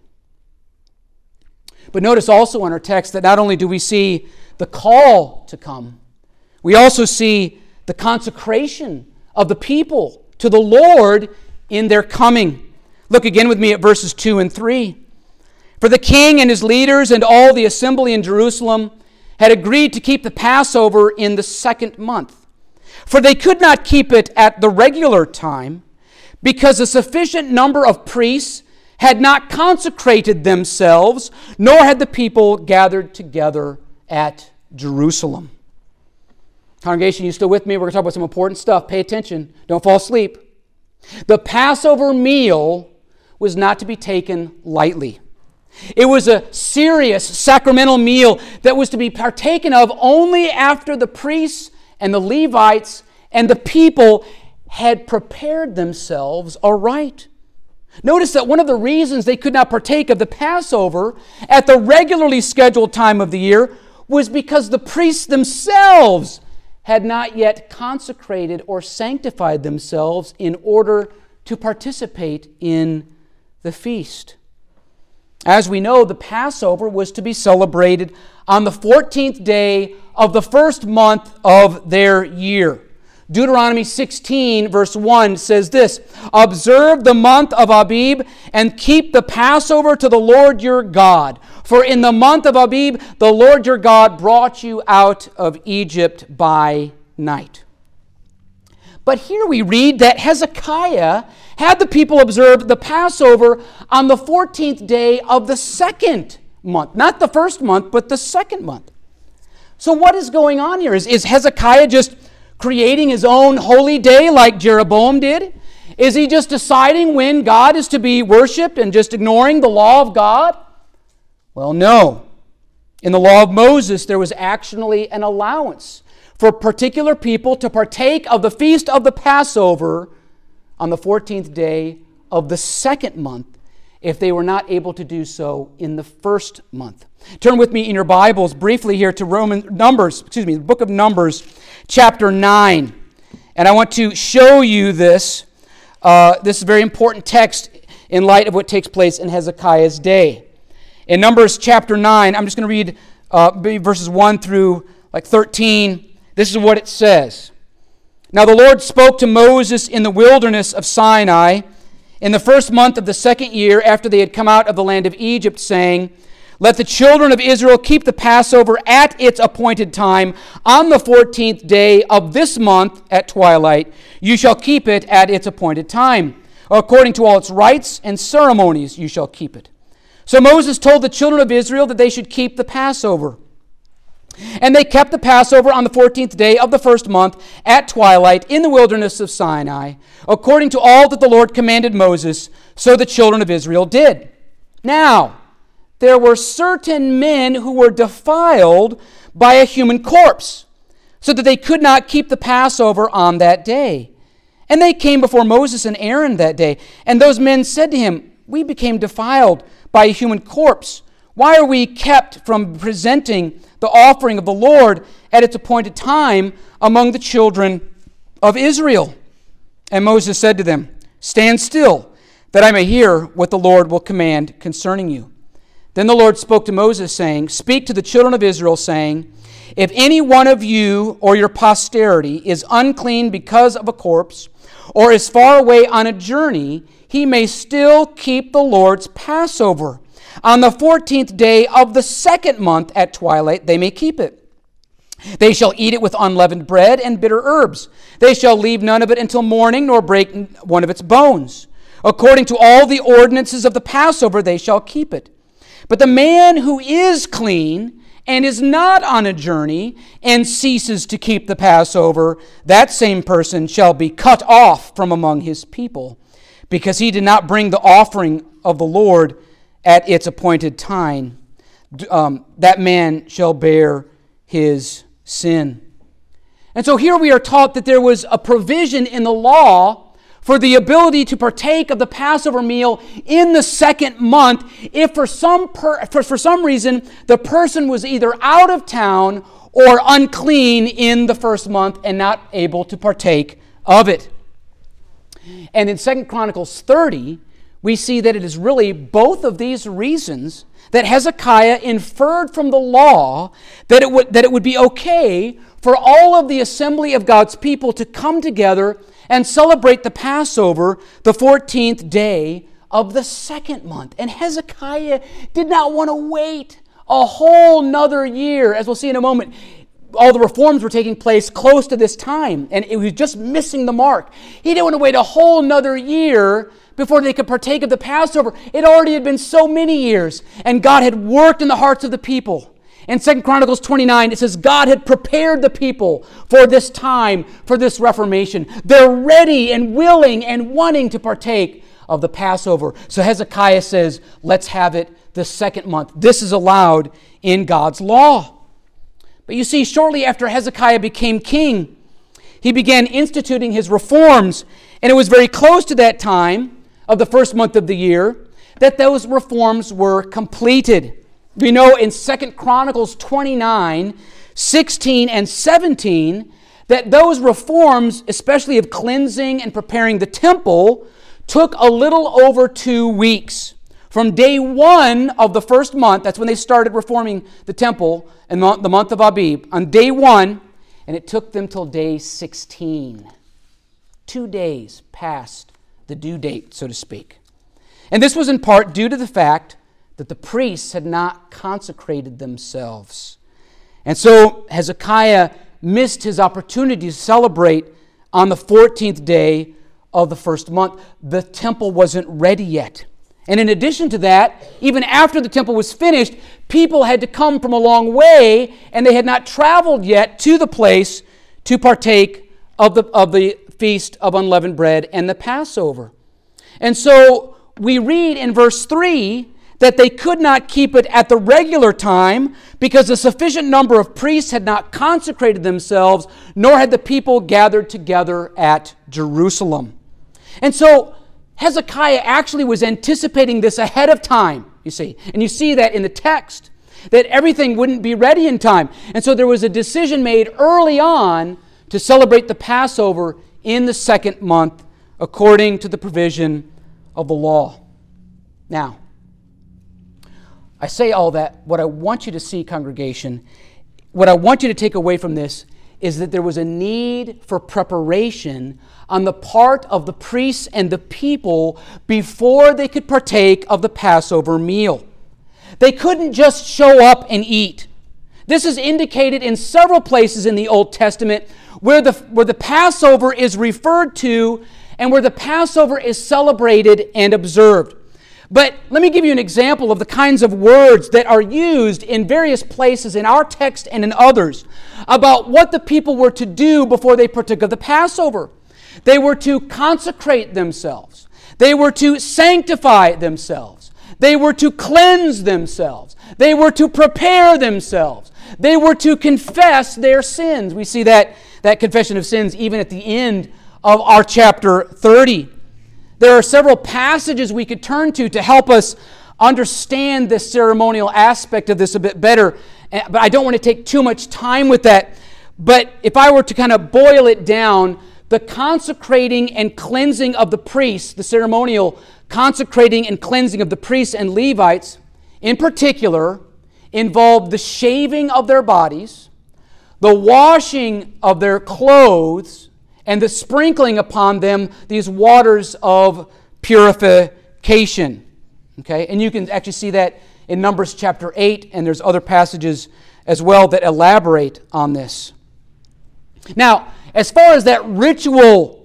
But notice also in our text that not only do we see the call to come, we also see the consecration of the people to the Lord in their coming. Look again with me at verses two and three. For the king and his leaders and all the assembly in Jerusalem had agreed to keep the Passover in the second month. For they could not keep it at the regular time, because a sufficient number of priests had not consecrated themselves, nor had the people gathered together at Jerusalem. Congregation, you still with me? We're going to talk about some important stuff. Pay attention. Don't fall asleep. The Passover meal was not to be taken lightly. It was a serious sacramental meal that was to be partaken of only after the priests and the Levites and the people had prepared themselves aright. Notice that one of the reasons they could not partake of the Passover at the regularly scheduled time of the year was because the priests themselves had not yet consecrated or sanctified themselves in order to participate in the feast. As we know, the Passover was to be celebrated on the fourteenth day of the first month of their year. Deuteronomy sixteen, verse one says this, "Observe the month of Abib and keep the Passover to the Lord your God. For in the month of Abib, the Lord your God brought you out of Egypt by night." But here we read that Hezekiah had the people observe the Passover on the fourteenth day of the second month. Not the first month, but the second month. So what is going on here? Is, is Hezekiah just creating his own holy day like Jeroboam did? Is he just deciding when God is to be worshipped and just ignoring the law of God? Well, no. In the law of Moses, there was actually an allowance for particular people to partake of the feast of the Passover on the fourteenth day of the second month if they were not able to do so in the first month. Turn with me in your Bibles briefly here to Roman Numbers, excuse me, the book of Numbers, chapter nine. And I want to show you this. Uh, this is a very important text in light of what takes place in Hezekiah's day. In Numbers chapter nine, I'm just going to read uh, verses one through like thirteen. This is what it says. "Now the Lord spoke to Moses in the wilderness of Sinai in the first month of the second year after they had come out of the land of Egypt, saying, Let the children of Israel keep the Passover at its appointed time on the fourteenth day of this month at twilight. You shall keep it at its appointed time. According to all its rites and ceremonies, you shall keep it." So Moses told the children of Israel that they should keep the Passover. And they kept the Passover on the fourteenth day of the first month at twilight in the wilderness of Sinai, according to all that the Lord commanded Moses, so the children of Israel did. Now, there were certain men who were defiled by a human corpse, so that they could not keep the Passover on that day. And they came before Moses and Aaron that day, and those men said to him, "We became defiled by a human corpse. Why are we kept from presenting the offering of the Lord at its appointed time among the children of Israel?" And Moses said to them, "Stand still, that I may hear what the Lord will command concerning you." Then the Lord spoke to Moses, saying, "Speak to the children of Israel, saying, If any one of you or your posterity is unclean because of a corpse, or is far away on a journey, he may still keep the Lord's Passover. On the fourteenth day of the second month at twilight, they may keep it. They shall eat it with unleavened bread and bitter herbs. They shall leave none of it until morning, nor break one of its bones. According to all the ordinances of the Passover, they shall keep it. But the man who is clean and is not on a journey and ceases to keep the Passover, that same person shall be cut off from among his people, because he did not bring the offering of the Lord at its appointed time. Um, that man shall bear his sin. And so here we are taught that there was a provision in the law for the ability to partake of the Passover meal in the second month if for some per, for, for some reason the person was either out of town or unclean in the first month and not able to partake of it. And in Second Chronicles thirty, we see that it is really both of these reasons that Hezekiah inferred from the law that it would, that it would be okay for all of the assembly of God's people to come together and celebrate the Passover the fourteenth day of the second month. And Hezekiah did not want to wait a whole nother year. As we'll see in a moment, all the reforms were taking place close to this time, and it was just missing the mark. He didn't want to wait a whole nother year before they could partake of the Passover. It already had been so many years, and God had worked in the hearts of the people. In Second Chronicles twenty-nine, it says God had prepared the people for this time, for this reformation. They're ready and willing and wanting to partake of the Passover. So Hezekiah says, let's have it the second month. This is allowed in God's law. But you see, shortly after Hezekiah became king, he began instituting his reforms, and it was very close to that time of the first month of the year that those reforms were completed. We know in Second Chronicles twenty-nine, sixteen, and seventeen that those reforms, especially of cleansing and preparing the temple, took a little over two weeks. From day one of the first month, that's when they started reforming the temple, in the month of Abib, on day one, and it took them till day sixteen. Two days past the due date, so to speak. And this was in part due to the fact that the priests had not consecrated themselves. And so Hezekiah missed his opportunity to celebrate on the fourteenth day of the first month. The temple wasn't ready yet. And in addition to that, even after the temple was finished, people had to come from a long way, and they had not traveled yet to the place to partake of the, of the Feast of Unleavened Bread and the Passover. And so we read in verse three that they could not keep it at the regular time because a sufficient number of priests had not consecrated themselves, nor had the people gathered together at Jerusalem. And so Hezekiah actually was anticipating this ahead of time, you see. And you see that in the text, that everything wouldn't be ready in time. And so there was a decision made early on to celebrate the Passover in the second month according to the provision of the law. Now, I say all that. What I want you to see, congregation, what I want you to take away from this is that there was a need for preparation on the part of the priests and the people before they could partake of the Passover meal. They couldn't just show up and eat. This is indicated in several places in the Old Testament where the, where the Passover is referred to and where the Passover is celebrated and observed. But let me give you an example of the kinds of words that are used in various places in our text and in others about what the people were to do before they partook of the Passover. They were to consecrate themselves. They were to sanctify themselves. They were to cleanse themselves. They were to prepare themselves. They were to confess their sins. We see that, that confession of sins even at the end of our chapter thirty. There are several passages we could turn to to help us understand the ceremonial aspect of this a bit better, but I don't want to take too much time with that. But if I were to kind of boil it down, the consecrating and cleansing of the priests, the ceremonial consecrating and cleansing of the priests and Levites, in particular, involved the shaving of their bodies, the washing of their clothes, and the sprinkling upon them these waters of purification. Okay, and you can actually see that in Numbers chapter eight, and there's other passages as well that elaborate on this. Now, as far as that ritual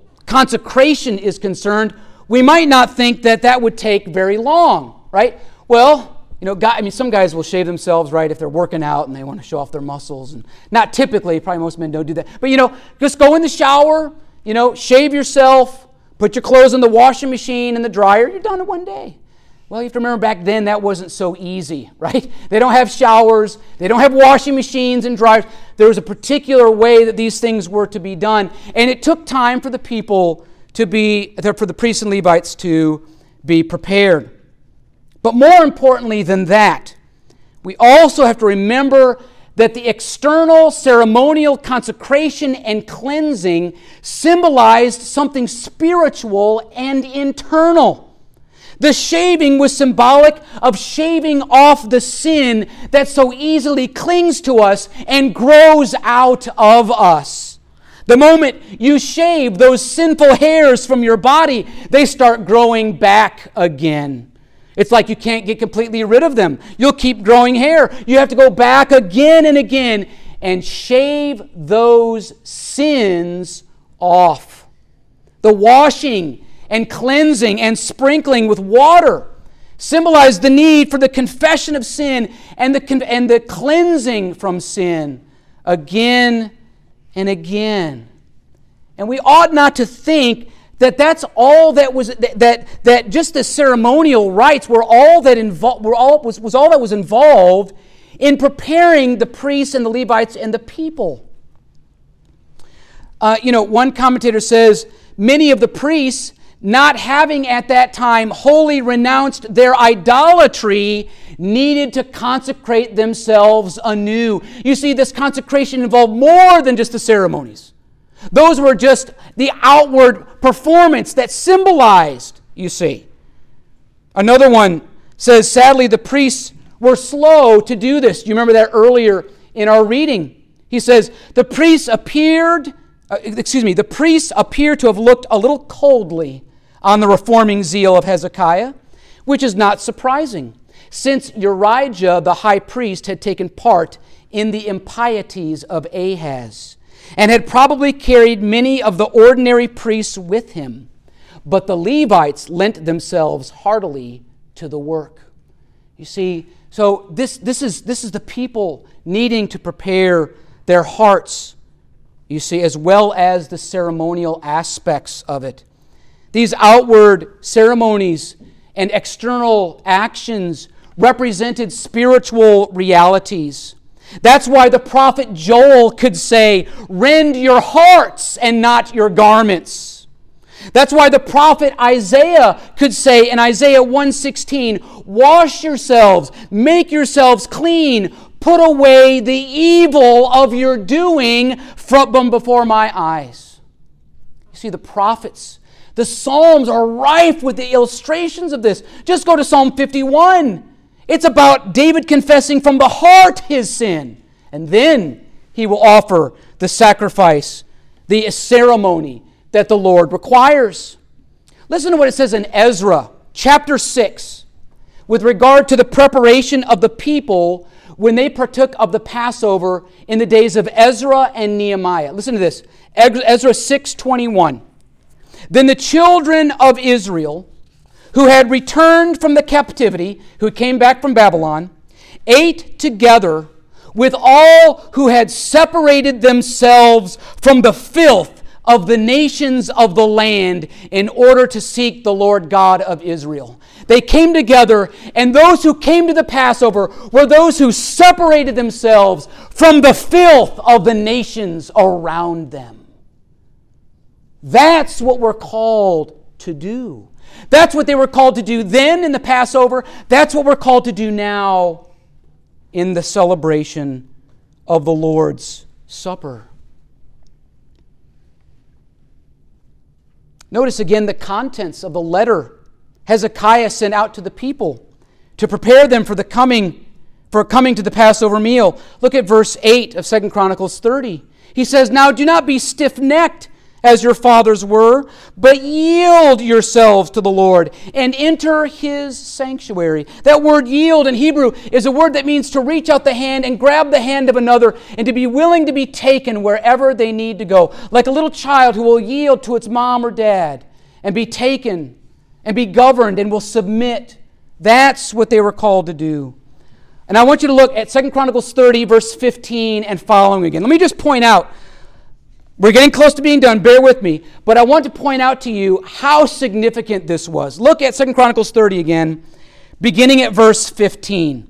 consecration is concerned, we might not think that that would take very long, right? Well, You know, guy, I mean, some guys will shave themselves, right, if they're working out and they want to show off their muscles. And not typically, probably most men don't do that. But, you know, just go in the shower, you know, shave yourself, put your clothes in the washing machine and the dryer. You're done in one day. Well, you have to remember back then that wasn't so easy, right? They don't have showers. They don't have washing machines and dryers. There was a particular way that these things were to be done. And it took time for the people to be, for the priests and Levites to be prepared. But more importantly than that, we also have to remember that the external ceremonial consecration and cleansing symbolized something spiritual and internal. The shaving was symbolic of shaving off the sin that so easily clings to us and grows out of us. The moment you shave those sinful hairs from your body, they start growing back again. It's like you can't get completely rid of them. You'll keep growing hair. You have to go back again and again and shave those sins off. The washing and cleansing and sprinkling with water symbolize the need for the confession of sin and the, and the cleansing from sin again and again. And we ought not to think that that's all that was that that, that just the ceremonial rites were all that involved were all was, was all that was involved in preparing the priests and the Levites and the people. Uh, you know, one commentator says many of the priests, not having at that time wholly renounced their idolatry, needed to consecrate themselves anew. You see, this consecration involved more than just the ceremonies. Those were just the outward performance that symbolized, you see. Another one says, sadly, the priests were slow to do this. Do you remember that earlier in our reading? He says, the priests appeared, uh, excuse me, the priests appear to have looked a little coldly on the reforming zeal of Hezekiah, which is not surprising, since Urijah, the high priest, had taken part in the impieties of Ahaz, and had probably carried many of the ordinary priests with him. But the Levites lent themselves heartily to the work. You see, so this, this, is, this is the people needing to prepare their hearts, you see, as well as the ceremonial aspects of it. These outward ceremonies and external actions represented spiritual realities. That's why the prophet Joel could say, rend your hearts and not your garments. That's why the prophet Isaiah could say in Isaiah one sixteen, wash yourselves, make yourselves clean, put away the evil of your doing from before my eyes. You see, the prophets, the Psalms are rife with the illustrations of this. Just go to Psalm fifty-one. It's about David confessing from the heart his sin. And then he will offer the sacrifice, the ceremony that the Lord requires. Listen to what it says in Ezra chapter six with regard to the preparation of the people when they partook of the Passover in the days of Ezra and Nehemiah. Listen to this. Ezra six twenty-one. Then the children of Israel, who had returned from the captivity, who came back from Babylon, ate together with all who had separated themselves from the filth of the nations of the land in order to seek the Lord God of Israel. They came together, and those who came to the Passover were those who separated themselves from the filth of the nations around them. That's what we're called to do. That's what they were called to do then in the Passover. That's what we're called to do now in the celebration of the Lord's Supper. Notice again the contents of the letter Hezekiah sent out to the people to prepare them for the coming, for coming to the Passover meal. Look at verse eight of Second Chronicles thirty. He says, now do not be stiff-necked as your fathers were, but yield yourselves to the Lord and enter His sanctuary. That word yield in Hebrew is a word that means to reach out the hand and grab the hand of another and to be willing to be taken wherever they need to go. Like a little child who will yield to its mom or dad and be taken and be governed and will submit That's what they were called to do. And I want you to look at Second Chronicles thirty, verse fifteen and following again. Let me just point out, we're getting close to being done, bear with me, but I want to point out to you how significant this was. Look at Second Chronicles thirty again, beginning at verse fifteen.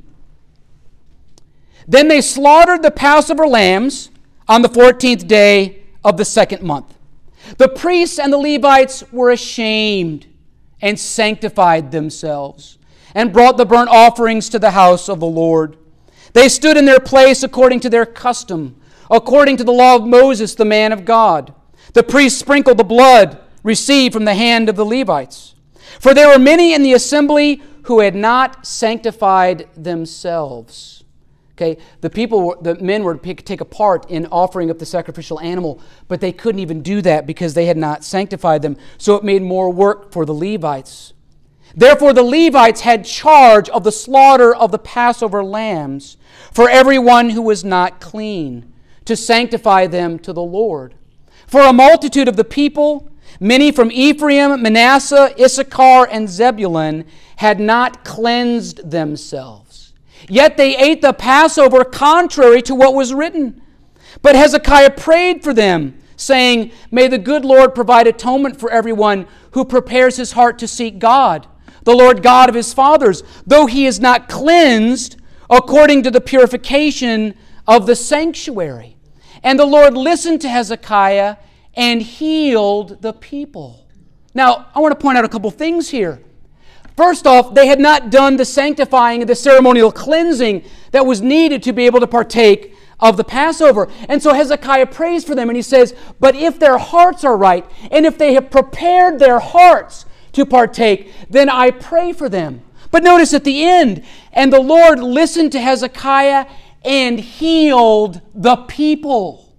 Then they slaughtered the Passover lambs on the fourteenth day of the second month. The priests and the Levites were ashamed and sanctified themselves and brought the burnt offerings to the house of the Lord. They stood in their place according to their custom, according to the law of Moses, the man of God. The priests sprinkled the blood received from the hand of the Levites. For there were many in the assembly who had not sanctified themselves. Okay, the people, the men were to take a part in offering up the sacrificial animal, but they couldn't even do that because they had not sanctified them. So it made more work for the Levites. Therefore the Levites had charge of the slaughter of the Passover lambs for everyone who was not clean, to sanctify them to the Lord. For a multitude of the people, many from Ephraim, Manasseh, Issachar, and Zebulun, had not cleansed themselves. Yet they ate the Passover contrary to what was written. But Hezekiah prayed for them, saying, May the good Lord provide atonement for everyone who prepares his heart to seek God, the Lord God of his fathers, though he is not cleansed according to the purification of the sanctuary. And the Lord listened to Hezekiah and healed the people. Now, I want to point out a couple things here. First off, they had not done the sanctifying and the ceremonial cleansing that was needed to be able to partake of the Passover. And so Hezekiah prays for them and he says, but if their hearts are right, and if they have prepared their hearts to partake, then I pray for them. But notice at the end, and the Lord listened to Hezekiah and healed the people.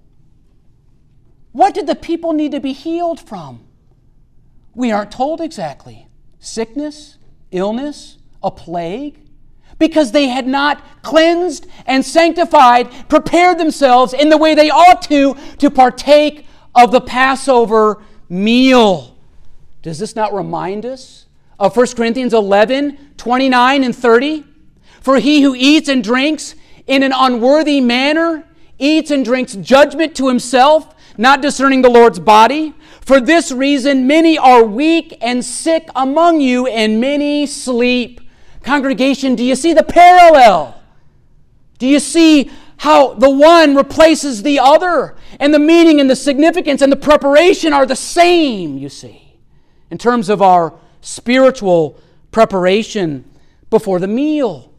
What did the people need to be healed from? We aren't told exactly. Sickness? Illness, a plague, because they had not cleansed and sanctified, prepared themselves in the way they ought to, to partake of the Passover meal. Does this not remind us of First Corinthians eleven, twenty-nine and thirty? For he who eats and drinks in an unworthy manner eats and drinks judgment to himself, not discerning the Lord's body. For this reason, many are weak and sick among you, and many sleep. Congregation, do you see the parallel? Do you see how the one replaces the other? And the meaning and the significance and the preparation are the same, you see, in terms of our spiritual preparation before the meal.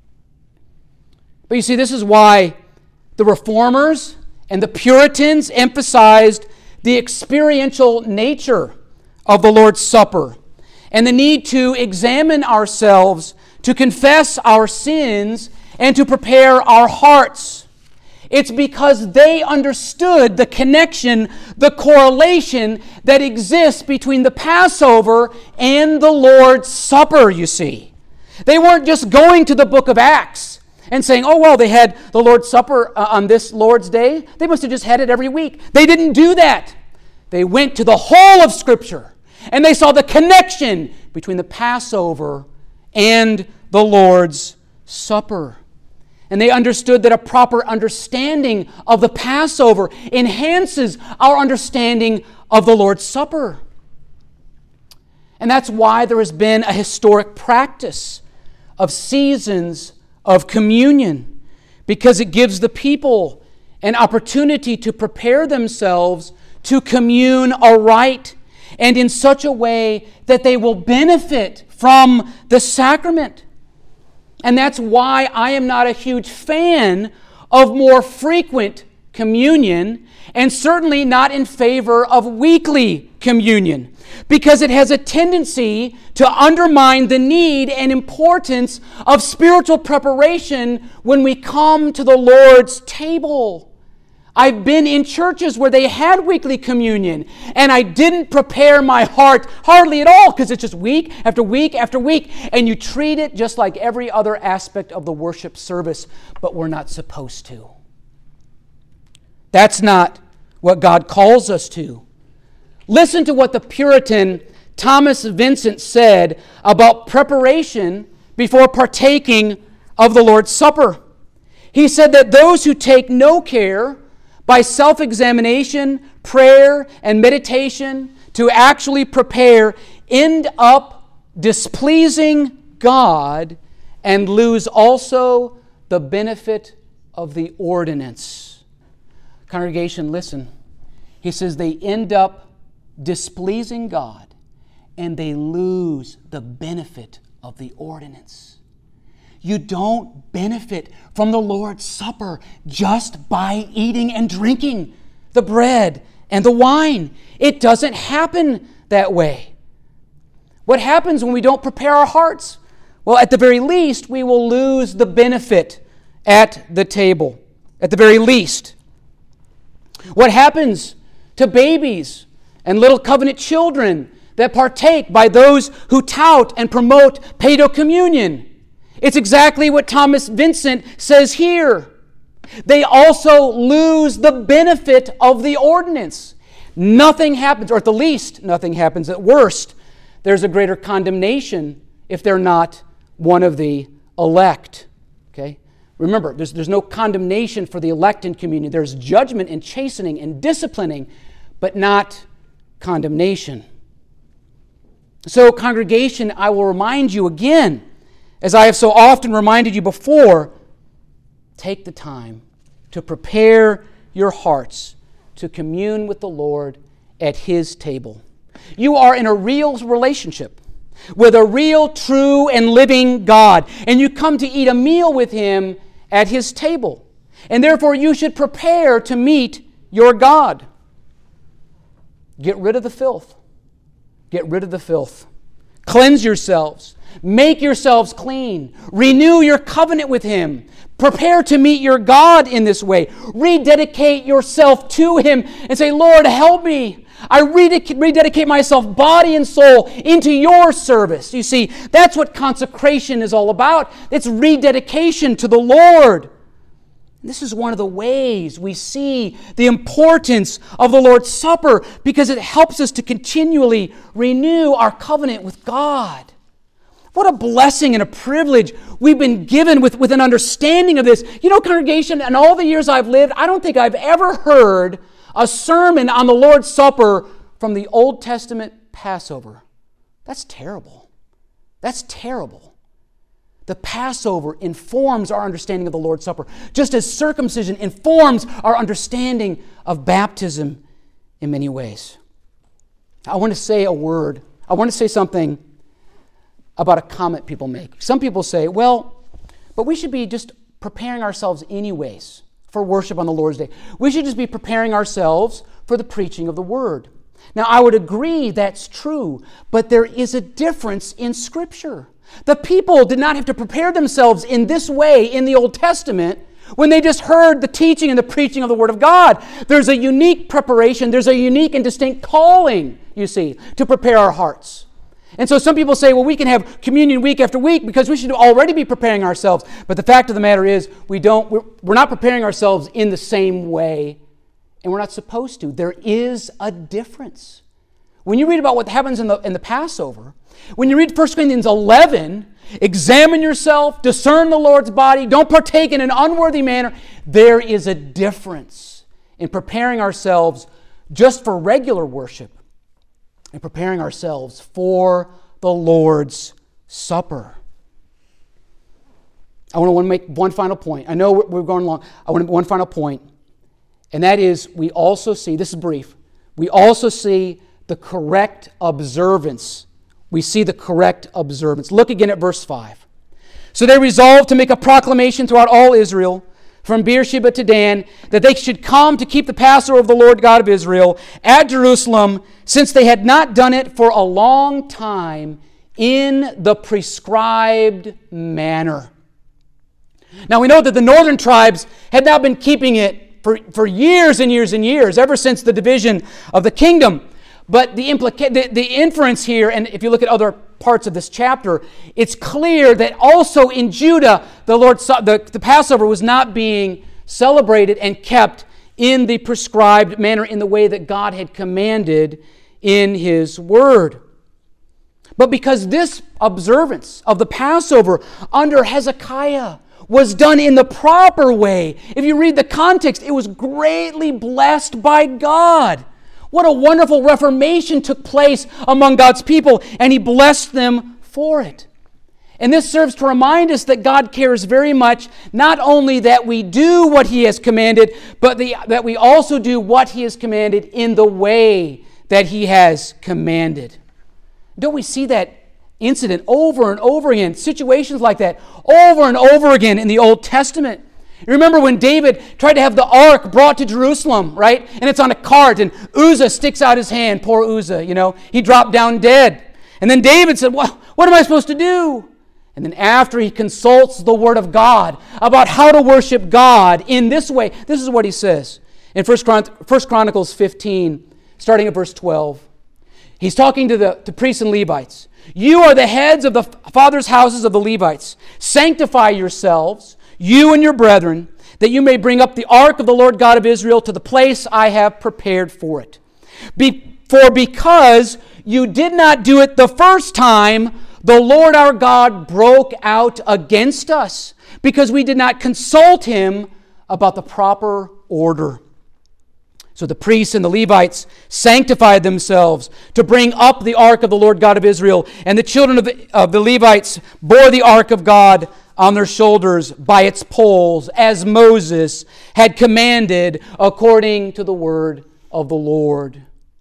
But you see, this is why the Reformers and the Puritans emphasized the experiential nature of the Lord's Supper and the need to examine ourselves, to confess our sins, and to prepare our hearts. It's because they understood the connection, the correlation that exists between the Passover and the Lord's Supper, you see. They weren't just going to the book of Acts and saying, oh, well, they had the Lord's Supper uh, on this Lord's Day. They must have just had it every week. They didn't do that. They went to the whole of Scripture, and they saw the connection between the Passover and the Lord's Supper. And they understood that a proper understanding of the Passover enhances our understanding of the Lord's Supper. And that's why there has been a historic practice of seasons of communion, because it gives the people an opportunity to prepare themselves to commune aright and in such a way that they will benefit from the sacrament. And that's why I am not a huge fan of more frequent communion, and certainly not in favor of weekly communion, because it has a tendency to undermine the need and importance of spiritual preparation when we come to the Lord's table. I've been in churches where they had weekly communion, and I didn't prepare my heart hardly at all, because it's just week after week after week, and you treat it just like every other aspect of the worship service, but we're not supposed to. That's not what God calls us to. Listen to what the Puritan Thomas Vincent said about preparation before partaking of the Lord's Supper. He said that those who take no care by self-examination, prayer, and meditation to actually prepare end up displeasing God and lose also the benefit of the ordinance. Congregation, listen. He says they end up displeasing God and they lose the benefit of the ordinance. You don't benefit from the Lord's Supper just by eating and drinking the bread and the wine. It doesn't happen that way. What happens when we don't prepare our hearts? Well, at the very least, we will lose the benefit at the table. At the very least. What happens to babies and little covenant children that partake by those who tout and promote paedocommunion? It's exactly what Thomas Vincent says here. They also lose the benefit of the ordinance. Nothing happens, or at the least, nothing happens. At worst, there's a greater condemnation if they're not one of the elect. Okay? Remember, there's, there's no condemnation for the elect in communion. There's judgment and chastening and disciplining, but not condemnation. So, congregation, I will remind you again, as I have so often reminded you before, take the time to prepare your hearts to commune with the Lord at His table. You are in a real relationship with a real, true, and living God, and you come to eat a meal with Him at His table. And therefore, you should prepare to meet your God. Get rid of the filth. Get rid of the filth. Cleanse yourselves. Make yourselves clean. Renew your covenant with Him. Prepare to meet your God in this way. Rededicate yourself to Him and say, Lord, help me. I rededicate myself, body and soul, into your service. You see, that's what consecration is all about. It's rededication to the Lord. This is one of the ways we see the importance of the Lord's Supper, because it helps us to continually renew our covenant with God. What a blessing and a privilege we've been given with, with an understanding of this. You know, congregation, in all the years I've lived, I don't think I've ever heard a sermon on the Lord's Supper from the Old Testament Passover. That's terrible. That's terrible. The Passover informs our understanding of the Lord's Supper, just as circumcision informs our understanding of baptism in many ways. I want to say a word. I want to say something about a comment people make. Some people say, well, but we should be just preparing ourselves anyways for worship on the Lord's Day. We should just be preparing ourselves for the preaching of the Word. Now, I would agree that's true, but there is a difference in Scripture. The people did not have to prepare themselves in this way in the Old Testament when they just heard the teaching and the preaching of the Word of God. There's a unique preparation. There's a unique and distinct calling, you see, to prepare our hearts. And so some people say, well, we can have communion week after week because we should already be preparing ourselves. But the fact of the matter is, we don't, we're, we're not preparing ourselves in the same way, and we're not supposed to. There is a difference. When you read about what happens in the, in the Passover, when you read First Corinthians eleven, examine yourself, discern the Lord's body, don't partake in an unworthy manner, there is a difference in preparing ourselves just for regular worship and preparing ourselves for the Lord's Supper. I want to make one final point. I know we're going along. I want to make one final point, and that is we also see, this is brief, we also see the correct observance. We see the correct observance. Look again at verse five. So they resolved to make a proclamation throughout all Israel, from Beersheba to Dan, that they should come to keep the Passover of the Lord God of Israel at Jerusalem, since they had not done it for a long time in the prescribed manner. Now we know that the northern tribes had now been keeping it for, for years and years and years, ever since the division of the kingdom. But the, implica- the, the inference here, and if you look at other parts of this chapter, it's clear that also in Judah, the Lord, the, the Passover was not being celebrated and kept in the prescribed manner, in the way that God had commanded in His Word. but because this observance of the Passover under Hezekiah was done in the proper way. If you read the context, it was greatly blessed by God. What a wonderful reformation took place among God's people, and He blessed them for it. And this serves to remind us that God cares very much, not only that we do what He has commanded, but the, that we also do what He has commanded in the way that He has commanded. Don't we see that incident over and over again, situations like that, over and over again in the Old Testament? You remember when David tried to have the ark brought to Jerusalem, right? And it's on a cart, and Uzzah sticks out his hand. Poor Uzzah, you know. He dropped down dead. And then David said, well, what am I supposed to do? And then after he consults the Word of God about how to worship God in this way, this is what he says in First Chronicles fifteen, starting at verse twelve. He's talking to the to priests and Levites. You are the heads of the fathers' houses of the Levites. Sanctify yourselves, you and your brethren, that you may bring up the ark of the Lord God of Israel to the place I have prepared for it. Be, for because you did not do it the first time, the Lord our God broke out against us, because we did not consult Him about the proper order. So the priests and the Levites sanctified themselves to bring up the ark of the Lord God of Israel, and the children of the, of the Levites bore the ark of God on their shoulders by its poles, as Moses had commanded according to the word of the Lord.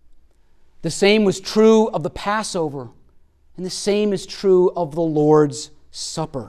The same was true of the Passover, and the same is true of the Lord's Supper.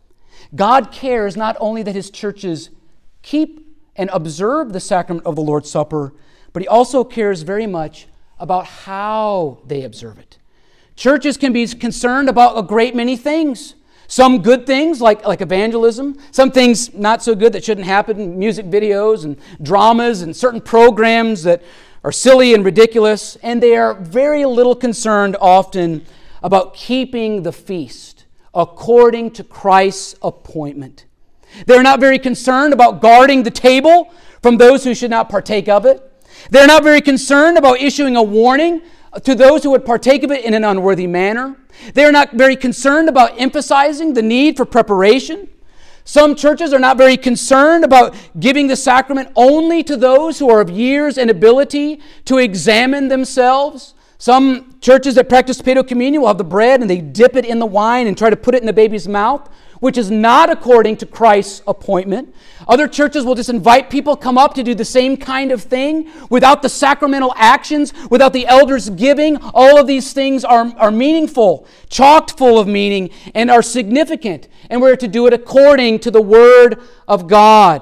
God cares not only that His churches keep and observe the sacrament of the Lord's Supper, but He also cares very much about how they observe it. Churches can be concerned about a great many things. Some good things like, like evangelism, some things not so good that shouldn't happen, music videos and dramas and certain programs that are silly and ridiculous, and they are very little concerned often about keeping the feast according to Christ's appointment. They're not very concerned about guarding the table from those who should not partake of it. They're not very concerned about issuing a warning to those who would partake of it in an unworthy manner. They're not very concerned about emphasizing the need for preparation. Some churches are not very concerned about giving the sacrament only to those who are of years and ability to examine themselves. Some churches that practice Paedo Communion will have the bread and they dip it in the wine and try to put it in the baby's mouth, which is not according to Christ's appointment. Other churches will just invite people to come up to do the same kind of thing without the sacramental actions, without the elders giving. All of these things are, are meaningful, chocked full of meaning, and are significant. And we're to do it according to the Word of God.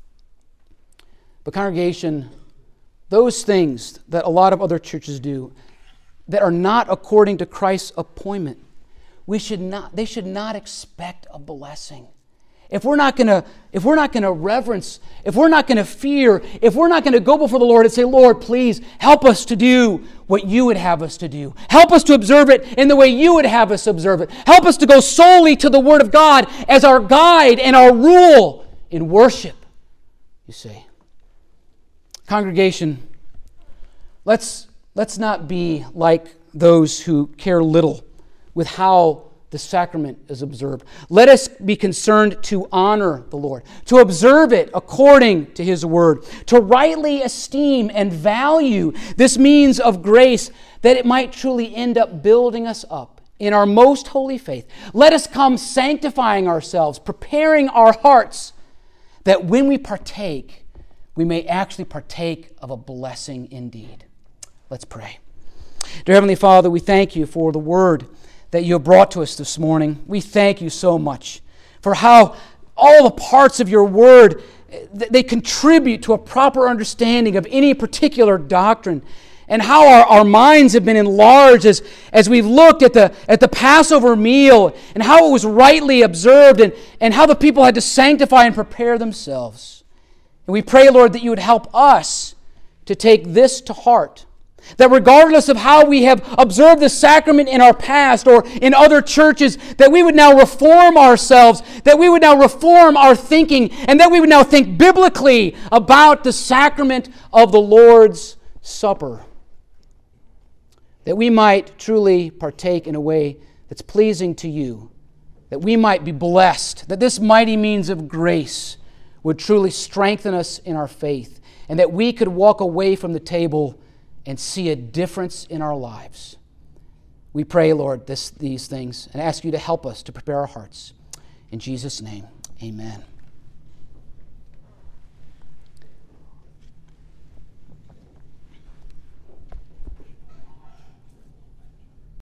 But congregation, those things that a lot of other churches do that are not according to Christ's appointment, we should not, they should not expect a blessing. If we're not going to, if we're not going to reverence, if we're not going to fear, if we're not going to go before the Lord and say, Lord, please help us to do what you would have us to do. Help us to observe it in the way you would have us observe it. Help us to go solely to the Word of God as our guide and our rule in worship, you say. Congregation, let's, let's not be like those who care little with how the sacrament is observed. Let us be concerned to honor the Lord, to observe it according to His Word, to rightly esteem and value this means of grace, that it might truly end up building us up in our most holy faith. Let us come sanctifying ourselves, preparing our hearts, that when we partake, we may actually partake of a blessing indeed. Let's pray. Dear Heavenly Father, we thank you for the Word that you have brought to us this morning. We thank you so much for how all the parts of your Word, they contribute to a proper understanding of any particular doctrine, and how our, our minds have been enlarged as, as we've looked at the, at the Passover meal and how it was rightly observed, and, and how the people had to sanctify and prepare themselves. And we pray, Lord, that you would help us to take this to heart, that regardless of how we have observed the sacrament in our past or in other churches, that we would now reform ourselves, that we would now reform our thinking, and that we would now think biblically about the sacrament of the Lord's Supper. that we might truly partake in a way that's pleasing to you, that we might be blessed, that this mighty means of grace would truly strengthen us in our faith, and that we could walk away from the table and see a difference in our lives. We pray, Lord, this, these things and ask you to help us to prepare our hearts. In Jesus' name, amen.